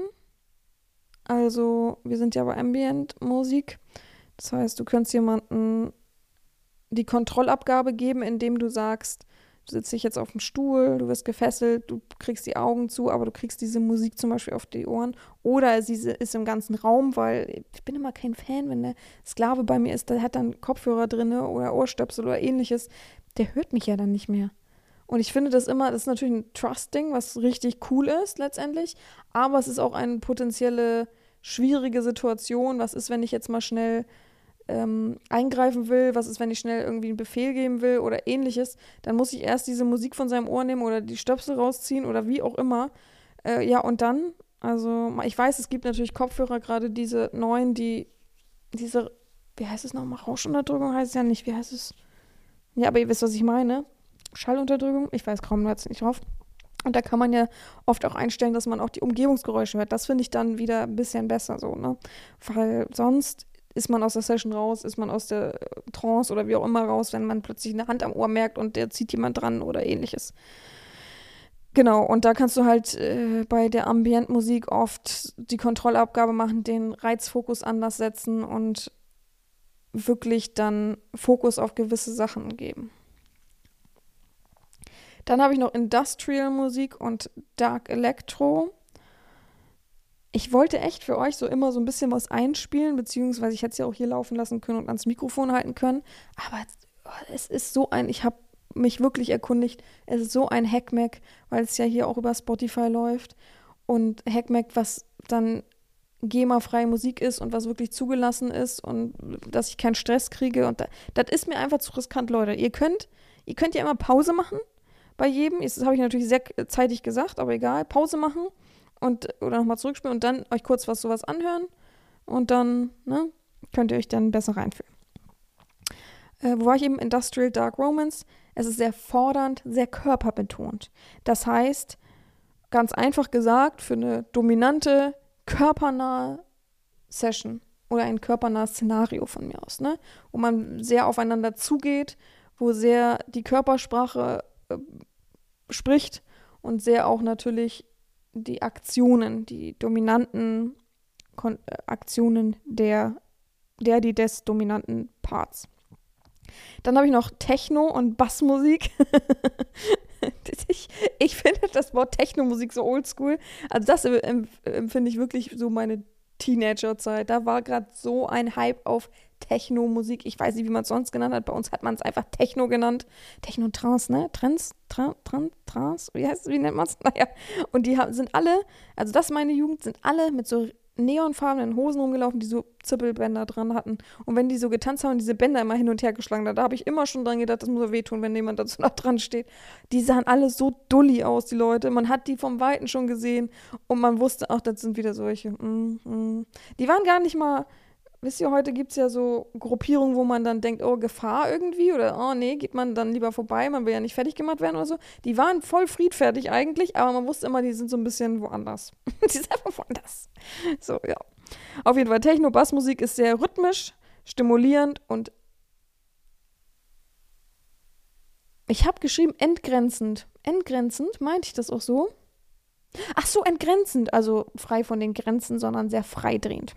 Also, wir sind ja bei Ambient-Musik. Das heißt, du könntest jemandem die Kontrollabgabe geben, indem du sagst, du sitzt dich jetzt auf dem Stuhl, du wirst gefesselt, du kriegst die Augen zu, aber du kriegst diese Musik zum Beispiel auf die Ohren. Oder sie ist im ganzen Raum, weil ich bin immer kein Fan, wenn der Sklave bei mir ist, der hat dann Kopfhörer drin oder Ohrstöpsel oder ähnliches. Der hört mich ja dann nicht mehr. Und ich finde das ist natürlich ein Trust-Ding, was richtig cool ist letztendlich, aber es ist auch eine potenzielle schwierige Situation, was ist, wenn ich jetzt mal schnell eingreifen will, was ist, wenn ich schnell irgendwie einen Befehl geben will oder ähnliches, dann muss ich erst diese Musik von seinem Ohr nehmen oder die Stöpsel rausziehen oder wie auch immer. Ja, und dann, also ich weiß, es gibt natürlich Kopfhörer, gerade diese neuen, diese, wie heißt es nochmal, Rauschunterdrückung heißt es ja nicht, wie heißt es? Ja, aber ihr wisst, was ich meine. Schallunterdrückung, ich weiß kaum jetzt nicht drauf. Und da kann man ja oft auch einstellen, dass man auch die Umgebungsgeräusche hört. Das finde ich dann wieder ein bisschen besser so, ne? Weil sonst ist man aus der Session raus, ist man aus der Trance oder wie auch immer raus, wenn man plötzlich eine Hand am Ohr merkt und der zieht jemand dran oder ähnliches. Genau, und da kannst du halt bei der Ambientmusik oft die Kontrollabgabe machen, den Reizfokus anders setzen und wirklich dann Fokus auf gewisse Sachen geben. Dann habe ich noch Industrial Musik und Dark Electro. Ich wollte echt für euch so immer so ein bisschen was einspielen, beziehungsweise ich hätte es ja auch hier laufen lassen können und ans Mikrofon halten können. Aber es ist so ich habe mich wirklich erkundigt, es ist so ein Hackmack, weil es ja hier auch über Spotify läuft. Und Hackmack, was dann GEMA-freie Musik ist und was wirklich zugelassen ist und dass ich keinen Stress kriege. Und das ist mir einfach zu riskant, Leute. Ihr könnt ja immer Pause machen bei jedem. Das habe ich natürlich sehr zeitig gesagt, aber egal. Pause machen. Oder nochmal zurückspielen und dann euch kurz sowas anhören und dann könnt ihr euch dann besser reinfühlen. Wo war ich eben? Industrial Dark Romance. Es ist sehr fordernd, sehr körperbetont. Das heißt, ganz einfach gesagt, für eine dominante, körpernahe Session oder ein körpernahes Szenario von mir aus, ne? Wo man sehr aufeinander zugeht, wo sehr die Körpersprache spricht und sehr auch natürlich die Aktionen, die dominanten Aktionen des dominanten Parts. Dann habe ich noch Techno und Bassmusik. Ich finde das Wort Techno-Musik so oldschool. Also das empfinde ich wirklich so meine Teenagerzeit. Da war gerade so ein Hype auf Techno-Musik. Ich weiß nicht, wie man es sonst genannt hat. Bei uns hat man es einfach Techno genannt. Techno-Trance, ne? Trance? Wie nennt man es? Naja. Und sind alle, also das ist meine Jugend, sind alle mit so neonfarbenen Hosen rumgelaufen, die so Zippelbänder dran hatten. Und wenn die so getanzt haben und diese Bänder immer hin und her geschlagen, da habe ich immer schon dran gedacht, das muss so wehtun, wenn jemand dazu noch dran steht. Die sahen alle so dulli aus, die Leute. Man hat die vom Weiten schon gesehen und man wusste, ach, das sind wieder solche. Die waren gar nicht mal, wisst ihr, heute gibt es ja so Gruppierungen, wo man dann denkt, oh, Gefahr irgendwie oder oh, nee, geht man dann lieber vorbei, man will ja nicht fertig gemacht werden oder so. Die waren voll friedfertig eigentlich, aber man wusste immer, die sind so ein bisschen woanders. Die sind einfach woanders. So, ja. Auf jeden Fall, Techno-Bassmusik ist sehr rhythmisch, stimulierend und ich habe geschrieben entgrenzend. Entgrenzend, meinte ich das auch so? Ach so, entgrenzend, also frei von den Grenzen, sondern sehr freidrehend.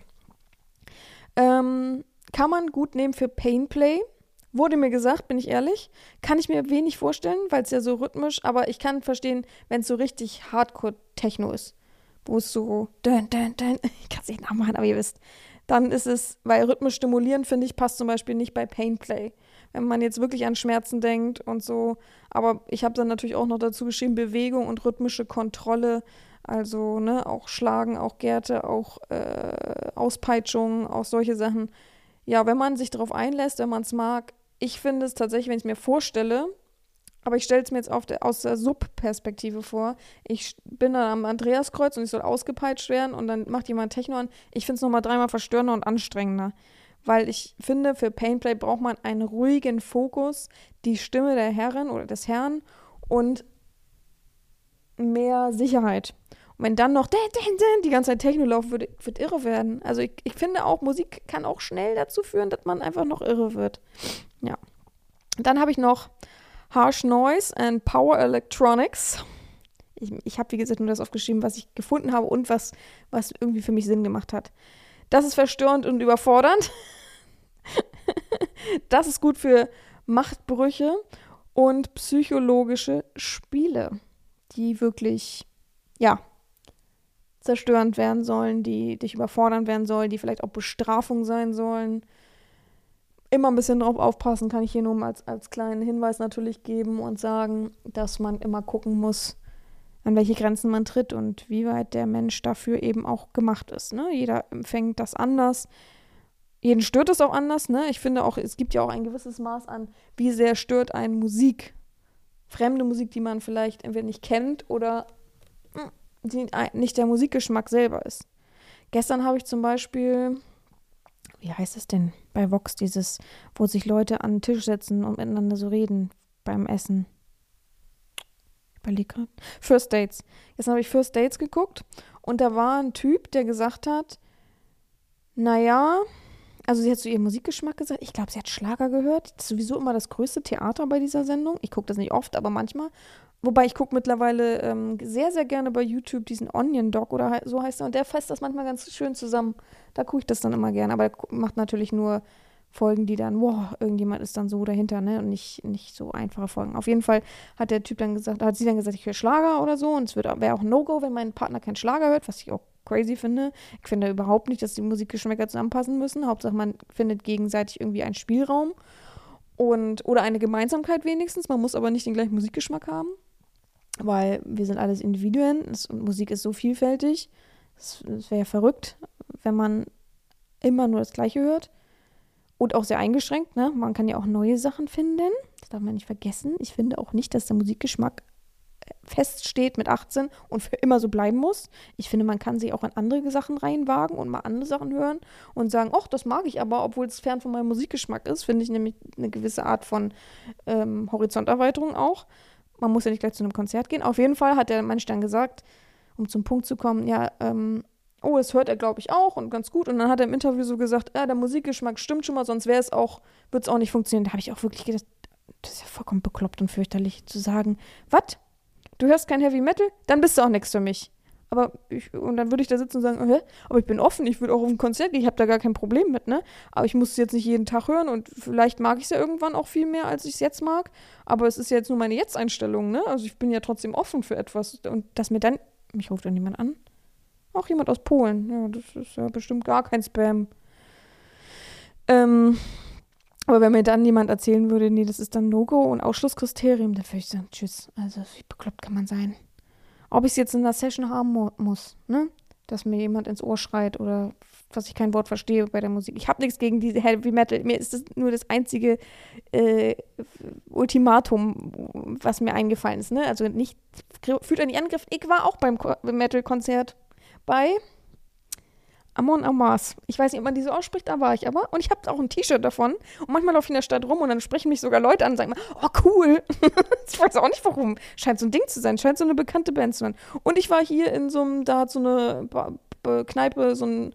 Kann man gut nehmen für Painplay. Wurde mir gesagt, bin ich ehrlich. Kann ich mir wenig vorstellen, weil es ja so rhythmisch, aber ich kann verstehen, wenn es so richtig Hardcore-Techno ist. Wo es so ich kann es nicht nachmachen, aber ihr wisst. Dann ist es, weil rhythmisch stimulieren, finde ich, passt zum Beispiel nicht bei Painplay. Wenn man jetzt wirklich an Schmerzen denkt und so. Aber ich habe dann natürlich auch noch dazu geschrieben, Bewegung und rhythmische Kontrolle. Also, ne, auch Schlagen, auch Gerte, auch Auspeitschungen, auch solche Sachen. Ja, wenn man sich darauf einlässt, wenn man es mag. Ich finde es tatsächlich, wenn ich es mir vorstelle, aber ich stelle es mir jetzt aus der Sub-Perspektive vor. Ich bin dann am Andreaskreuz und ich soll ausgepeitscht werden und dann macht jemand Techno an. Ich finde es nochmal 3-mal verstörender und anstrengender. Weil ich finde, für Painplay braucht man einen ruhigen Fokus, die Stimme der Herrin oder des Herrn und mehr Sicherheit. Und wenn dann noch die ganze Zeit Techno laufen würde, wird irre werden. Also ich finde auch, Musik kann auch schnell dazu führen, dass man einfach noch irre wird. Ja. Dann habe ich noch Harsh Noise and Power Electronics. Ich habe, wie gesagt, nur das aufgeschrieben, was ich gefunden habe und was irgendwie für mich Sinn gemacht hat. Das ist verstörend und überfordernd. Das ist gut für Machtbrüche und psychologische Spiele, die wirklich, ja, zerstörend werden sollen, die dich überfordern werden sollen, die vielleicht auch Bestrafung sein sollen. Immer ein bisschen drauf aufpassen, kann ich hier nur als kleinen Hinweis natürlich geben und sagen, dass man immer gucken muss, an welche Grenzen man tritt und wie weit der Mensch dafür eben auch gemacht ist. Ne? Jeder empfängt das anders. Jeden stört es auch anders. Ne? Ich finde auch, es gibt ja auch ein gewisses Maß an, wie sehr stört einen Musik. Fremde Musik, die man vielleicht entweder nicht kennt oder die nicht der Musikgeschmack selber ist. Gestern habe ich zum Beispiel, wie heißt es denn bei Vox, wo sich Leute an den Tisch setzen und miteinander so reden beim Essen. Ich überlege gerade. First Dates. Gestern habe ich First Dates geguckt und da war ein Typ, der gesagt hat, naja, also sie hat zu ihrem Musikgeschmack gesagt, ich glaube, sie hat Schlager gehört. Das ist sowieso immer das größte Theater bei dieser Sendung. Ich gucke das nicht oft, aber manchmal. Wobei ich gucke mittlerweile sehr, sehr gerne bei YouTube diesen Onion Dog oder so heißt er. Und der fasst das manchmal ganz schön zusammen. Da gucke ich das dann immer gerne. Aber er macht natürlich nur Folgen, die dann, wow, irgendjemand ist dann so dahinter, ne? Und nicht so einfache Folgen. Auf jeden Fall hat sie dann gesagt, ich höre Schlager oder so. Und es wäre auch ein No-Go, wenn mein Partner keinen Schlager hört, was ich auch crazy finde. Ich finde überhaupt nicht, dass die Musikgeschmäcker zusammenpassen müssen. Hauptsache, man findet gegenseitig irgendwie einen Spielraum oder eine Gemeinsamkeit wenigstens. Man muss aber nicht den gleichen Musikgeschmack haben, weil wir sind alles Individuen und Musik ist so vielfältig. Es wäre ja verrückt, wenn man immer nur das Gleiche hört. Und auch sehr eingeschränkt, ne? Man kann ja auch neue Sachen finden. Das darf man nicht vergessen. Ich finde auch nicht, dass der Musikgeschmack feststeht mit 18 und für immer so bleiben muss. Ich finde, man kann sich auch in andere Sachen reinwagen und mal andere Sachen hören und sagen, ach, das mag ich aber, obwohl es fern von meinem Musikgeschmack ist, finde ich nämlich eine gewisse Art von Horizonterweiterung auch. Man muss ja nicht gleich zu einem Konzert gehen. Auf jeden Fall hat der Mensch dann gesagt, um zum Punkt zu kommen, ja, das hört er, glaube ich, auch und ganz gut. Und dann hat er im Interview so gesagt, der Musikgeschmack stimmt schon mal, sonst würde es auch nicht funktionieren. Da habe ich auch wirklich gedacht, das ist ja vollkommen bekloppt und fürchterlich zu sagen, was? Du hörst kein Heavy Metal? Dann bist du auch nichts für mich. Und dann würde ich da sitzen und sagen, aber ich bin offen, ich würde auch auf ein Konzert gehen, ich habe da gar kein Problem mit, ne? Aber ich muss es jetzt nicht jeden Tag hören und vielleicht mag ich es ja irgendwann auch viel mehr, als ich es jetzt mag. Aber es ist ja jetzt nur meine Jetzt-Einstellung, ne? Also ich bin ja trotzdem offen für etwas. Und dass mir dann, mich ruft dann jemand an? Auch jemand aus Polen. Ja, das ist ja bestimmt gar kein Spam. Aber wenn mir dann jemand erzählen würde, nee, das ist dann No-Go und Ausschlusskriterium, dann würde ich sagen, tschüss. Also wie bekloppt kann man sein? Ob ich es jetzt in einer Session haben muss, ne? Dass mir jemand ins Ohr schreit oder dass ich kein Wort verstehe bei der Musik. Ich habe nichts gegen diese Heavy Metal. Mir ist das nur das einzige Ultimatum, was mir eingefallen ist, ne? Also nicht, fühlt einen Angriff. Ich war auch beim Metal-Konzert bei Amon Amarth. Ich weiß nicht, ob man die so ausspricht, da war ich aber. Und ich habe auch ein T-Shirt davon. Und manchmal laufe ich in der Stadt rum und dann sprechen mich sogar Leute an und sagen, oh cool. Ich weiß auch nicht warum. Scheint so ein Ding zu sein. Scheint so eine bekannte Band zu sein. Und ich war hier in so einem, da hat so eine Kneipe, so ein,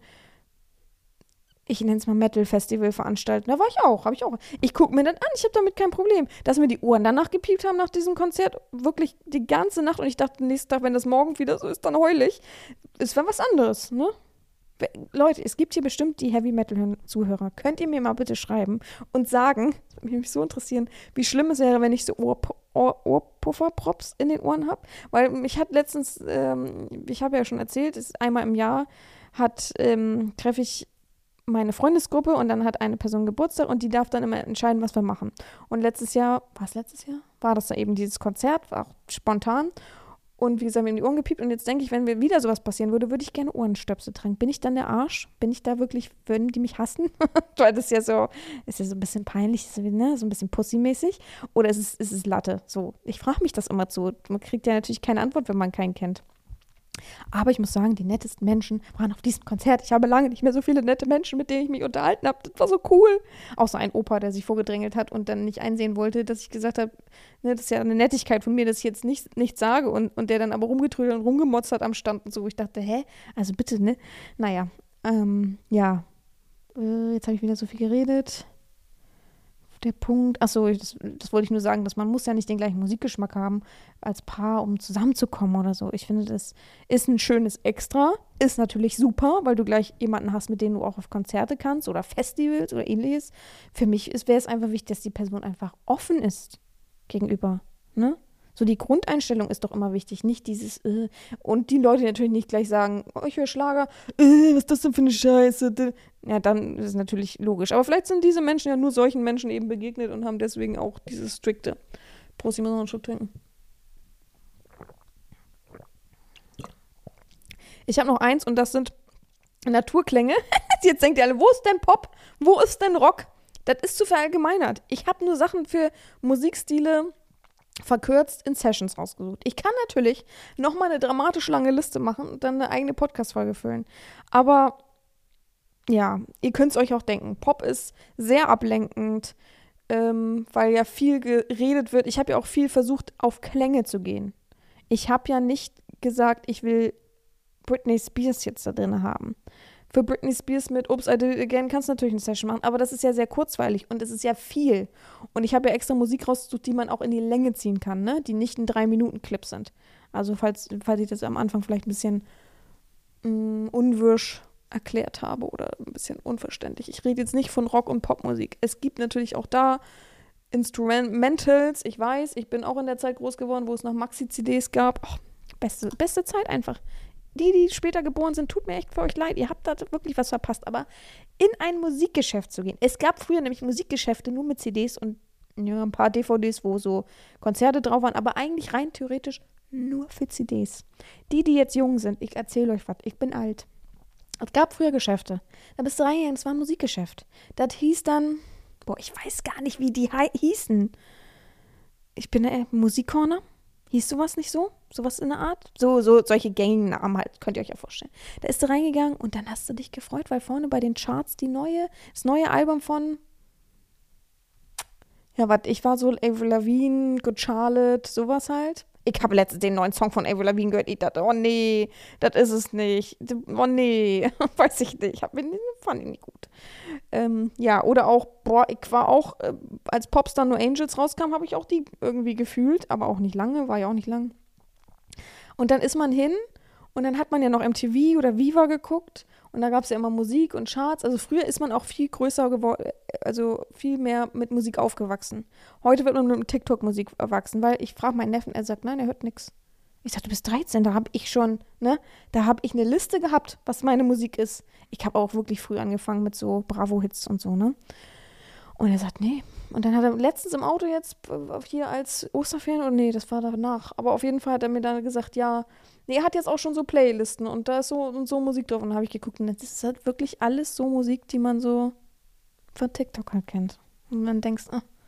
ich nenne es mal Metal-Festival veranstalten. Da war ich auch, habe ich auch. Ich gucke mir das an, ich habe damit kein Problem. Dass mir die Ohren danach gepiept haben nach diesem Konzert, wirklich die ganze Nacht. Und ich dachte, nächsten Tag, wenn das morgen wieder so ist, dann heul ich. Es wäre was anderes, ne? Leute, es gibt hier bestimmt die Heavy-Metal-Zuhörer. Könnt ihr mir mal bitte schreiben und sagen, das würde mich so interessieren, wie schlimm es wäre, wenn ich so Ohrpuffer-Props in den Ohren habe? Weil mich hat letztens, ich habe ja schon erzählt, einmal im Jahr treffe ich meine Freundesgruppe und dann hat eine Person Geburtstag und die darf dann immer entscheiden, was wir machen. Und letztes Jahr? War das da eben dieses Konzert, war auch spontan. Und wie gesagt, mir in die Ohren gepiept. Und jetzt denke ich, wenn mir wieder sowas passieren würde, würde ich gerne Ohrenstöpsel tragen. Bin ich dann der Arsch? Bin ich da wirklich, würden die mich hassen? Weil das ist ja so ein bisschen peinlich, ne? So ein bisschen pussymäßig. Oder ist es Latte? So, ich frage mich das immer zu. Man kriegt ja natürlich keine Antwort, wenn man keinen kennt. Aber ich muss sagen, die nettesten Menschen waren auf diesem Konzert. Ich habe lange nicht mehr so viele nette Menschen, mit denen ich mich unterhalten habe. Das war so cool. Außer ein Opa, der sich vorgedrängelt hat und dann nicht einsehen wollte, dass ich gesagt habe, ne, das ist ja eine Nettigkeit von mir, dass ich jetzt nichts sage. Und der dann aber rumgetrödelt und rumgemotzt hat am Stand und so. Wo ich dachte, also bitte, ne? Naja, ja. Jetzt habe ich wieder so viel geredet. Der Punkt, achso, das wollte ich nur sagen, dass man muss ja nicht den gleichen Musikgeschmack haben als Paar, um zusammenzukommen oder so. Ich finde, das ist ein schönes Extra, ist natürlich super, weil du gleich jemanden hast, mit dem du auch auf Konzerte kannst oder Festivals oder ähnliches. Für mich wäre es einfach wichtig, dass die Person einfach offen ist gegenüber, ne? So die Grundeinstellung ist doch immer wichtig, nicht dieses und die Leute natürlich nicht gleich sagen, oh, ich höre Schlager, was ist das denn für eine Scheiße? Ja, dann ist es natürlich logisch. Aber vielleicht sind diese Menschen ja nur solchen Menschen eben begegnet und haben deswegen auch dieses strikte. Prost, ich muss noch einen Schluck trinken. Ich habe noch eins und das sind Naturklänge. Jetzt denkt ihr alle, wo ist denn Pop? Wo ist denn Rock? Das ist zu verallgemeinert. Ich habe nur Sachen für Musikstile verkürzt in Sessions rausgesucht. Ich kann natürlich nochmal eine dramatisch lange Liste machen und dann eine eigene Podcast-Folge füllen. Aber ja, ihr könnt es euch auch denken. Pop ist sehr ablenkend, weil ja viel geredet wird. Ich habe ja auch viel versucht, auf Klänge zu gehen. Ich habe ja nicht gesagt, ich will Britney Spears jetzt da drin haben. Für Britney Spears mit Oops, I Did It Again kannst du natürlich eine Session machen, aber das ist ja sehr kurzweilig und es ist ja viel. Und ich habe ja extra Musik rausgesucht, die man auch in die Länge ziehen kann, ne? Die nicht ein 3-Minuten-Clip sind. Also falls ich das am Anfang vielleicht ein bisschen unwirsch erklärt habe oder ein bisschen unverständlich. Ich rede jetzt nicht von Rock- und Popmusik. Es gibt natürlich auch da Instrumentals. Ich weiß, ich bin auch in der Zeit groß geworden, wo es noch Maxi-CDs gab. Oh, beste Zeit einfach. Die später geboren sind, tut mir echt für euch leid. Ihr habt da wirklich was verpasst. Aber in ein Musikgeschäft zu gehen. Es gab früher nämlich Musikgeschäfte nur mit CDs und ja, ein paar DVDs, wo so Konzerte drauf waren. Aber eigentlich rein theoretisch nur für CDs. Die jetzt jung sind, ich erzähle euch was. Ich bin alt. Es gab früher Geschäfte. Da bist du reingegangen, es war ein Musikgeschäft. Das hieß dann, ich weiß gar nicht, wie die hießen. Ich bin Musikcorner. Hieß sowas nicht so? Sowas in der Art? Solche gängigen Namen halt, könnt ihr euch ja vorstellen. Da ist du reingegangen und dann hast du dich gefreut, weil vorne bei den Charts das neue Album von, ja, ich war so Avril Lavigne, Good Charlotte, sowas halt. Ich habe letztens den neuen Song von Avril Lavigne gehört. Ich dachte, oh nee, das ist es nicht. Oh nee, weiß ich nicht. Fand ich nicht gut. Ja, oder auch, ich war auch, als Popstar No Angels rauskam, habe ich auch die irgendwie gefühlt, aber auch nicht lange, war ja auch nicht lang. Und dann ist man hin und dann hat man ja noch MTV oder Viva geguckt und da gab es ja immer Musik und Charts. Also früher ist man auch viel größer geworden, also viel mehr mit Musik aufgewachsen. Heute wird man mit TikTok-Musik erwachsen, weil ich frage meinen Neffen, er sagt, nein, er hört nichts. Ich sage, du bist 13, da habe ich schon, ne, da habe ich eine Liste gehabt, was meine Musik ist. Ich habe auch wirklich früh angefangen mit so Bravo-Hits und so, ne. Und er sagt, nee. Und dann hat er letztens im Auto jetzt hier als Osterferien, oder nee, das war danach. Aber auf jeden Fall hat er mir dann gesagt, ja, nee, er hat jetzt auch schon so Playlisten und da ist so und so Musik drauf. Und dann habe ich geguckt und das ist halt wirklich alles so Musik, die man so von TikTok halt kennt. Und dann denkst,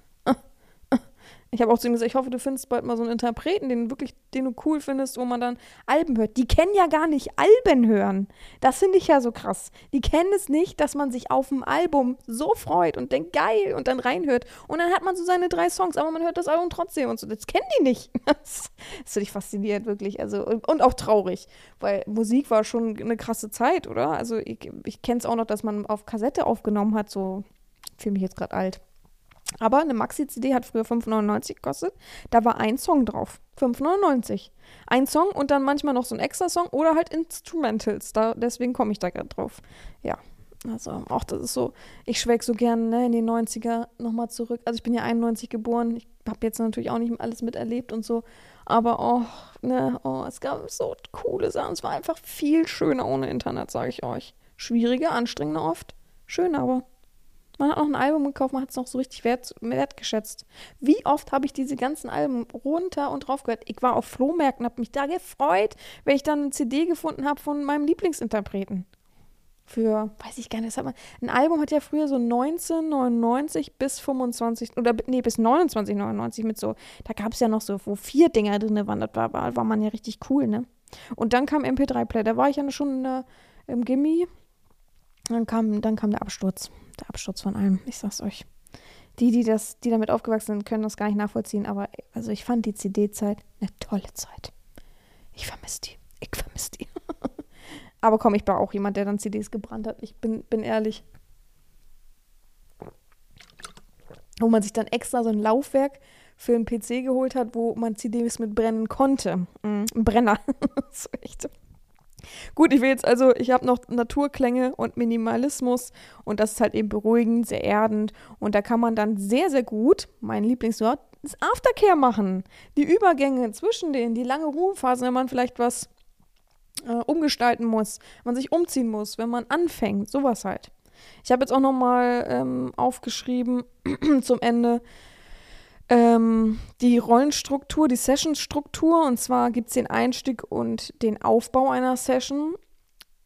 ich habe auch zu ihm gesagt, ich hoffe, du findest bald mal so einen Interpreten, den du cool findest, wo man dann Alben hört. Die kennen ja gar nicht Alben hören. Das finde ich ja so krass. Die kennen es nicht, dass man sich auf ein Album so freut und denkt, geil, und dann reinhört. Und dann hat man so seine 3 Songs, aber man hört das Album trotzdem und so. Das kennen die nicht. Das finde ich faszinierend, wirklich. Also, und auch traurig, weil Musik war schon eine krasse Zeit, oder? Also ich kenne es auch noch, dass man auf Kassette aufgenommen hat, so, ich fühle mich jetzt gerade alt. Aber eine Maxi-CD hat früher 5,99 gekostet. Da war ein Song drauf. 5,99. Ein Song und dann manchmal noch so ein extra Song oder halt Instrumentals. Deswegen komme ich da gerade drauf. Ja, also auch das ist so, ich schwelg so gern, ne, in die 90er nochmal zurück. Also ich bin ja 91 geboren. Ich habe jetzt natürlich auch nicht alles miterlebt und so. Aber es gab so coole Sachen. Es war einfach viel schöner ohne Internet, sage ich euch. Schwieriger, anstrengender oft. Schön aber. Man hat noch ein Album gekauft, man hat es noch so richtig wertgeschätzt. Wie oft habe ich diese ganzen Alben runter und drauf gehört? Ich war auf Flohmärkten, habe mich da gefreut, wenn ich dann eine CD gefunden habe von meinem Lieblingsinterpreten. Für, weiß ich gar nicht, ein Album hat ja früher so 1999 bis 25, oder nee, bis 29,99 mit so, da gab es ja noch so, wo 4 Dinger drin waren, das war man ja richtig cool, ne? Und dann kam MP3-Player, da war ich ja schon im Gimmi. Dann kam der Absturz. Der Absturz von allem, ich sag's euch. Die damit aufgewachsen sind, können das gar nicht nachvollziehen, aber also ich fand die CD-Zeit eine tolle Zeit. Ich vermisse die. Aber komm, ich war auch jemand, der dann CDs gebrannt hat. Ich bin ehrlich. Wo man sich dann extra so ein Laufwerk für einen PC geholt hat, wo man CDs mit brennen konnte. Ein Brenner. So echt. Gut, ich habe noch Naturklänge und Minimalismus und das ist halt eben beruhigend, sehr erdend und da kann man dann sehr, sehr gut, mein Lieblingswort, das Aftercare machen. Die Übergänge zwischen denen, die lange Ruhephase, wenn man vielleicht was umgestalten muss, wenn man sich umziehen muss, wenn man anfängt, sowas halt. Ich habe jetzt auch nochmal aufgeschrieben zum Ende, die Rollenstruktur, die Sessionstruktur, und zwar gibt es den Einstieg und den Aufbau einer Session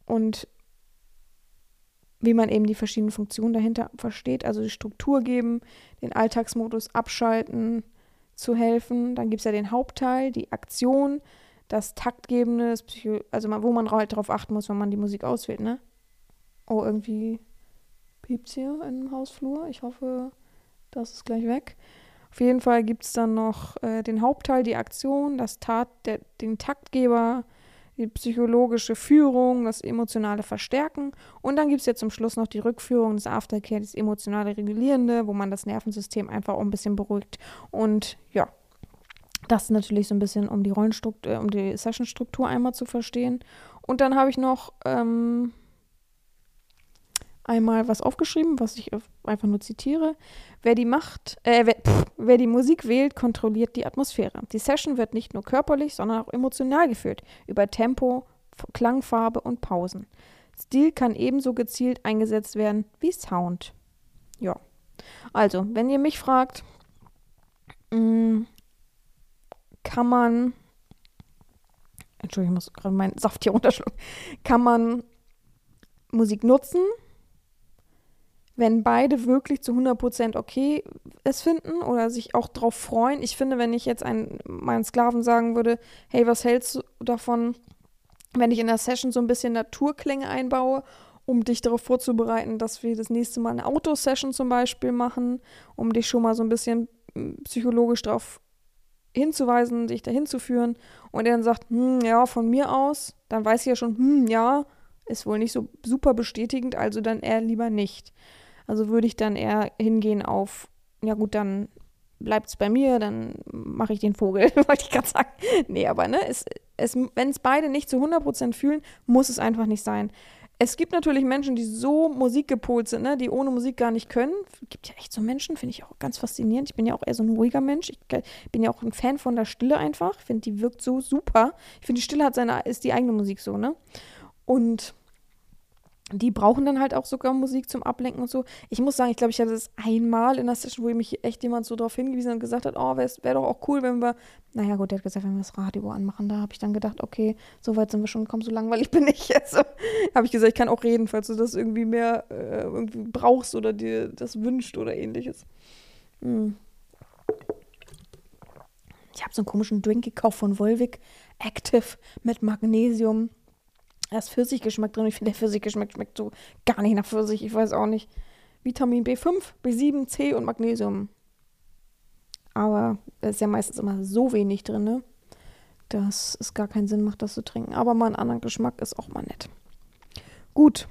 und wie man eben die verschiedenen Funktionen dahinter versteht, also die Struktur geben, den Alltagsmodus abschalten, zu helfen. Dann gibt es ja den Hauptteil, die Aktion, das Taktgebende, wo man halt darauf achten muss, wenn man die Musik auswählt, ne? Oh, irgendwie piept's hier im Hausflur. Ich hoffe, das ist gleich weg. Auf jeden Fall gibt es dann noch den Hauptteil, die Aktion, den Taktgeber, die psychologische Führung, das emotionale Verstärken. Und dann gibt es ja zum Schluss noch die Rückführung, das Aftercare, das emotionale Regulierende, wo man das Nervensystem einfach auch ein bisschen beruhigt. Und ja, das natürlich so ein bisschen, um die Rollenstruktur, um die Sessionstruktur einmal zu verstehen. Und dann habe ich noch einmal was aufgeschrieben, was ich einfach nur zitiere. Wer die Musik wählt, kontrolliert die Atmosphäre. Die Session wird nicht nur körperlich, sondern auch emotional geführt, über Tempo, Klangfarbe und Pausen. Stil kann ebenso gezielt eingesetzt werden wie Sound. Ja, also, wenn ihr mich fragt, kann man, Entschuldigung, ich muss gerade meinen Saft hier runterschlucken, kann man Musik nutzen, wenn beide wirklich zu 100% okay es finden oder sich auch drauf freuen. Ich finde, wenn ich jetzt meinen Sklaven sagen würde, hey, was hältst du davon, wenn ich in der Session so ein bisschen Naturklänge einbaue, um dich darauf vorzubereiten, dass wir das nächste Mal eine Autosession zum Beispiel machen, um dich schon mal so ein bisschen psychologisch darauf hinzuweisen, dich dahin zu führen, und er dann sagt, ja, von mir aus, dann weiß ich ja schon, ja, ist wohl nicht so super bestätigend, also dann eher lieber nicht. Also würde ich dann eher hingehen auf, ja gut, dann bleibt es bei mir, dann mache ich den Vogel, wollte ich gerade sagen. Nee, aber ne, wenn es beide nicht zu 100% fühlen, muss es einfach nicht sein. Es gibt natürlich Menschen, die so musikgepolt sind, ne, die ohne Musik gar nicht können. Es gibt ja echt so Menschen, finde ich auch ganz faszinierend. Ich bin ja auch eher so ein ruhiger Mensch. Ich bin ja auch ein Fan von der Stille einfach. Ich finde, die wirkt so super. Ich finde, die Stille ist die eigene Musik so, ne? Und die brauchen dann halt auch sogar Musik zum Ablenken und so. Ich muss sagen, ich glaube, ich hatte das einmal in der Session, wo mich echt jemand so darauf hingewiesen hat und gesagt hat, oh, wäre doch auch cool, wenn wir, naja gut, der hat gesagt, wenn wir das Radio anmachen. Da habe ich dann gedacht, okay, so weit sind wir schon gekommen, so langweilig bin ich jetzt. So, habe ich gesagt, ich kann auch reden, falls du das irgendwie mehr irgendwie brauchst oder dir das wünscht oder ähnliches. Ich habe so einen komischen Drink gekauft von Volvic, Active mit Magnesium. Da ist Pfirsichgeschmack drin. Ich finde, der Pfirsichgeschmack schmeckt so gar nicht nach Pfirsich. Ich weiß auch nicht. Vitamin B5, B7, C und Magnesium. Aber es ist ja meistens immer so wenig drin, ne? Dass es gar keinen Sinn macht, das zu trinken. Aber mal einen anderen Geschmack ist auch mal nett. Gut.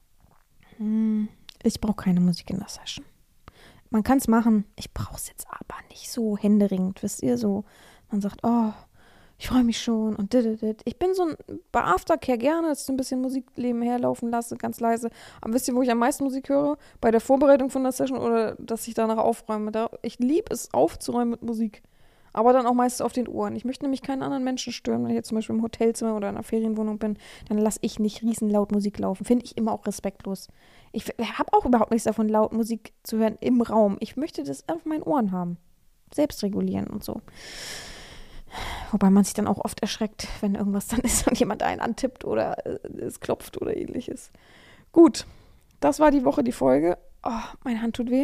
Ich brauche keine Musik in der Session. Man kann es machen. Ich brauche es jetzt aber nicht so händeringend, wisst ihr? So, man sagt, oh, ich freue mich schon und dit. Ich bin so bei Aftercare gerne, dass ich so ein bisschen Musik nebenher laufen lasse, ganz leise. Aber wisst ihr, wo ich am meisten Musik höre? Bei der Vorbereitung von der Session oder dass ich danach aufräume. Ich liebe es, aufzuräumen mit Musik. Aber dann auch meistens auf den Ohren. Ich möchte nämlich keinen anderen Menschen stören. Wenn ich jetzt zum Beispiel im Hotelzimmer oder in einer Ferienwohnung bin, dann lasse ich nicht riesenlaut Musik laufen. Finde ich immer auch respektlos. Ich habe auch überhaupt nichts davon, laut Musik zu hören im Raum. Ich möchte das auf meinen Ohren haben. Selbst regulieren und so. Wobei man sich dann auch oft erschreckt, wenn irgendwas dann ist und jemand einen antippt oder es klopft oder ähnliches. Gut, das war die Woche, die Folge. Oh, meine Hand tut weh.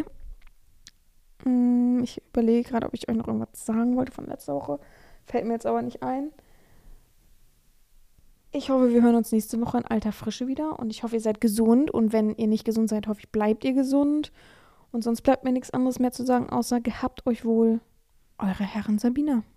Ich überlege gerade, ob ich euch noch irgendwas sagen wollte von letzter Woche. Fällt mir jetzt aber nicht ein. Ich hoffe, wir hören uns nächste Woche in alter Frische wieder. Und ich hoffe, ihr seid gesund. Und wenn ihr nicht gesund seid, hoffe ich, bleibt ihr gesund. Und sonst bleibt mir nichts anderes mehr zu sagen, außer gehabt euch wohl, eure Herren Sabina.